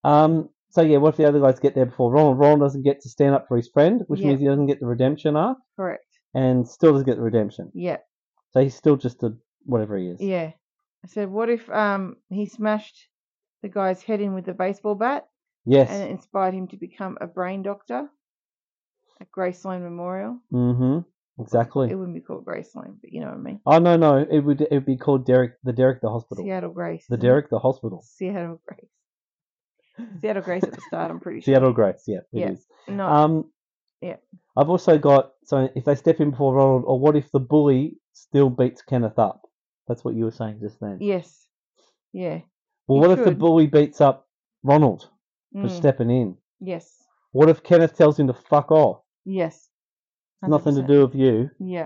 So yeah, what if the other guys get there before Ronald? Ronald doesn't get to stand up for his friend, which means he doesn't get the redemption arc. Correct. And still doesn't get the redemption. Yeah. So he's still just whatever he is. Yeah. I said, what if he smashed the guy's head in with a baseball bat? Yes. And it inspired him to become a brain doctor at Graceland Memorial. Mm-hmm. Exactly. It wouldn't be called Graceland, but you know what I mean. Oh no, it would be called Derek the Hospital. Seattle Grace. The Derek the Hospital. Seattle Grace. Seattle Grace at the start, I'm pretty sure. Seattle Grace, yeah, it is. No. Yeah. I've also got, so if they step in before Ronald, or what if the bully still beats Kenneth up? That's what you were saying just then. Yes. Yeah. Well, what if the bully beats up Ronald for stepping in? Yes. What if Kenneth tells him to fuck off? Yes. 100%. Nothing to do with you. Yeah.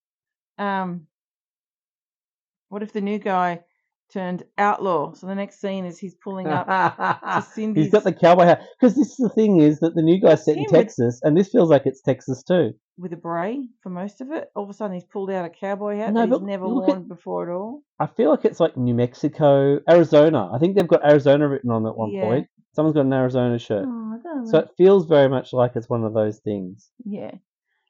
What if the new guy turned outlaw? So the next scene is he's pulling up to Cindy's. He's got the cowboy hat. Because this is the thing is that the new guy's set in Texas, and this feels like it's Texas too. With a beret for most of it. All of a sudden he's pulled out a cowboy hat that he's never worn before at all. I feel like it's like New Mexico, Arizona. I think they've got Arizona written on at one point. Someone's got an Arizona shirt. Oh, I don't know. So it feels very much like it's one of those things. Yeah.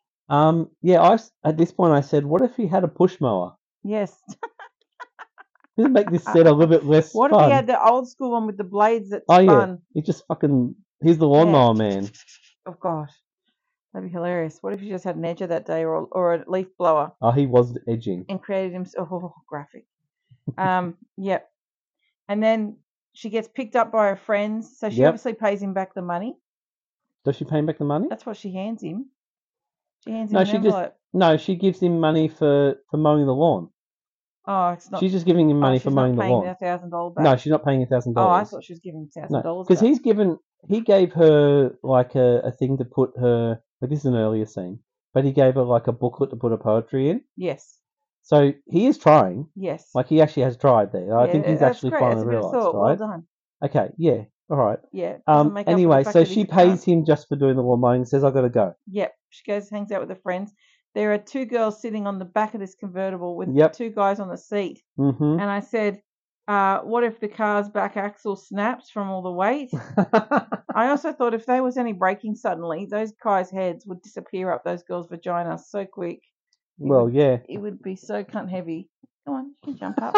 At this point I said, what if he had a push mower? Yes. Doesn't make this set a little bit less What fun. if he had the old school one with the blades that Oh, spun? yeah. He just fucking... He's the lawnmower man. Oh, gosh. That'd be hilarious. What if he just had an edger that day or a leaf blower? Oh, he was edging. And created himself... Oh, graphic. Yep. And then she gets picked up by her friends, so she obviously pays him back the money. Does she pay him back the money? That's what she hands him. She hands him an envelope. No, she gives him money for mowing the lawn. Oh, it's not. She's just giving him money for mowing the lawn. She's not paying $1,000 back. No, she's not paying $1,000. Oh, I thought she was giving $1,000. Because he gave her like a thing to put her. Like, this is an earlier scene, but he gave her like a booklet to put her poetry in. Yes. So he is trying. Yes. Like he actually has tried there. I think he's actually finally realised, right? Well done. Okay. Yeah. All right. Yeah. Anyway, so she pays him just for doing the lawn mowing and says, "I've got to go." Yep. She goes, hangs out with her friends. There are two girls sitting on the back of this convertible with two guys on the seat. Mm-hmm. And I said, what if the car's back axle snaps from all the weight? I also thought if there was any braking suddenly, those guys' heads would disappear up those girls' vaginas so quick. It would be so cunt heavy. Come on, you can jump up.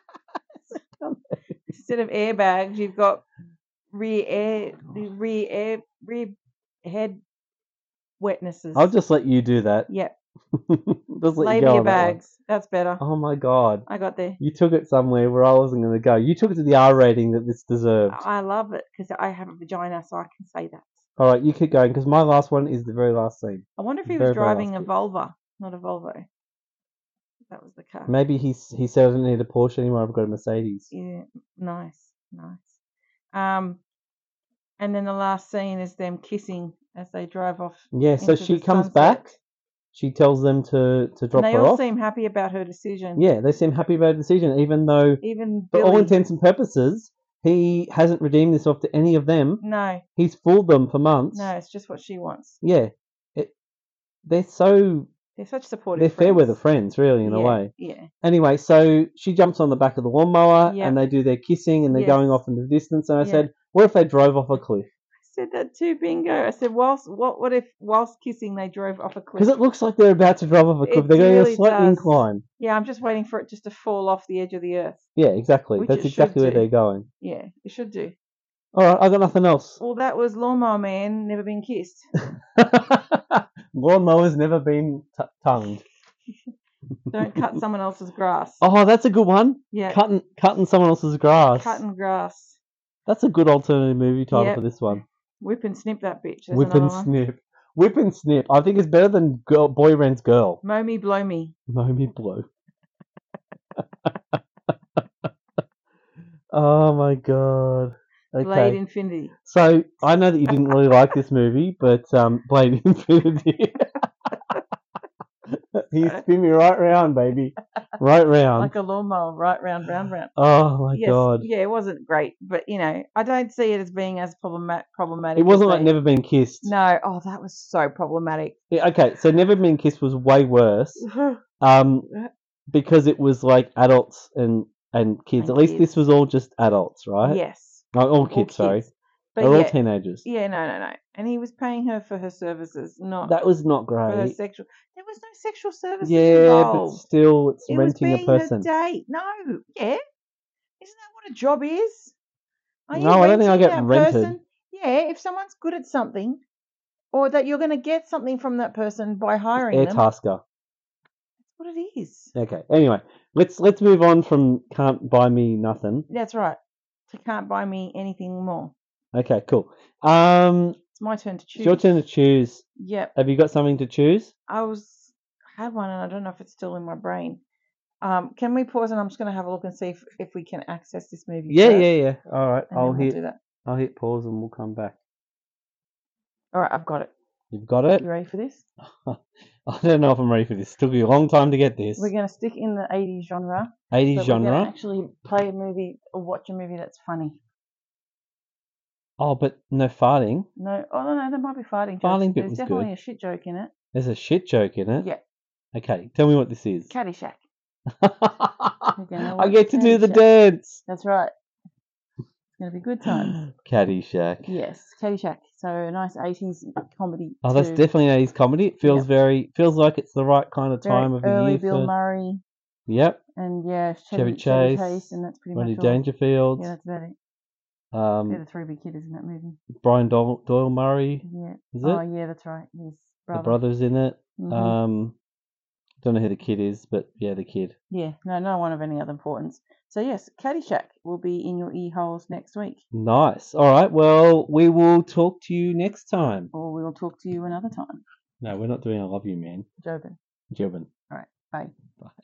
Instead of airbags, you've got rear head wetnesses. I'll just let you do that. Yep. Just let labia bags. That's better. Oh my god. I got there. You took it somewhere where I wasn't going to go. You took it to the R rating that this deserved. I love it because I have a vagina, so I can say that. All right, you keep going because my last one is the very last scene. I wonder if he was driving a Volvo, not a Volvo. That was the car. Maybe he said I don't need a Porsche anymore. I've got a Mercedes. Yeah, nice. And then the last scene is them kissing as they drive off. Yeah, so she comes back. She tells them to drop her off. They all seem happy about her decision. Yeah, they seem happy about her decision, even though, for all intents and purposes, he hasn't redeemed himself to any of them. No. He's fooled them for months. No, it's just what she wants. Yeah. They're such supportive They're fair weather friends, really, in a way. Yeah. Anyway, so she jumps on the back of the lawnmower and they do their kissing and they're going off into the distance. And I said, what if they drove off a cliff? I said that too, bingo. I said, what if whilst kissing they drove off a cliff? Because it looks like they're about to drive off a cliff. They're going to a slight incline. Yeah, I'm just waiting for it just to fall off the edge of the earth. Yeah, exactly. That's exactly where they're going. Yeah, it should do. All right, I got nothing else. Well, that was Lawnmower Man, Never Been Kissed. Lawnmower's Never Been Tongued. Don't cut someone else's grass. Oh, that's a good one. Yeah. Cutting someone else's grass. Cutting grass. That's a good alternative movie title for this one. Whip and snip that bitch. There's Whip and snip. Whip and snip. I think it's better than Boy Rents Girl. Mow me, blow me. Mow me, blow. Oh my god. Okay. Blade Infinity. So I know that you didn't really like this movie, but Blade Infinity. He spin me right round, baby. Right round. Like a lawnmower, right round, round, round. Oh my god. Yeah, it wasn't great, but I don't see it as being as problematic. It wasn't like Never Been Kissed. No, that was so problematic. Yeah, okay, so Never Been Kissed was way worse. Because it was like adults and kids. At least this was all just adults, right? Yes. No, all kids, sorry. But they're all teenagers. Yeah, no. And he was paying her for her services, not... That was not great. For her sexual... There was no sexual services but involved. still, it's renting a person. It was being her date. No, yeah. Isn't that what a job is? No, I don't think I get rented. Person? Yeah, if someone's good at something, or that you're going to get something from that person by hiring them. Airtasker. That's what it is. Okay, anyway, let's move on from Can't Buy Me Nothing. That's right. To Can't Buy Me Anything More. Okay, cool. It's my turn to choose. It's your turn to choose. Yep. Have you got something to choose? I had one and I don't know if it's still in my brain. Can we pause and I'm just going to have a look and see if we can access this movie? Yeah. All right, I'll hit pause and we'll come back. All right, I've got it. You've got it? You ready for this? I don't know if I'm ready for this. It took you a long time to get this. We're going to stick in the 80s genre. 80s genre? We're going to actually play a movie or watch a movie that's funny. Oh, but no farting. No, there might be farting. Farting bit There's was definitely good. a shit joke in it. There's a shit joke in it? Yeah. Okay, tell me what this is. Caddyshack. I get to do the dance. That's right. It's going to be good times. Caddyshack. Yes, Caddyshack. So a nice 80s comedy. Oh, that's definitely an 80s comedy. It feels feels like it's the right kind of time of the year. Early Bill Murray. Yep. And Chevy Chase, and that's pretty Rodney much all. Dangerfield. Yeah, that's about it. They're the three big hitters in that movie. Brian Doyle Murray. Yeah. Is it? Oh, yeah, that's right. His brother. The brother's in it. Mm-hmm. Don't know who the kid is, but yeah, the kid. Yeah, no one of any other importance. So yes, Caddyshack will be in your ear holes next week. Nice. All right. Well, we will talk to you next time. Or we will talk to you another time. No, we're not doing I Love You, man. Jobin. All right. Bye. Bye.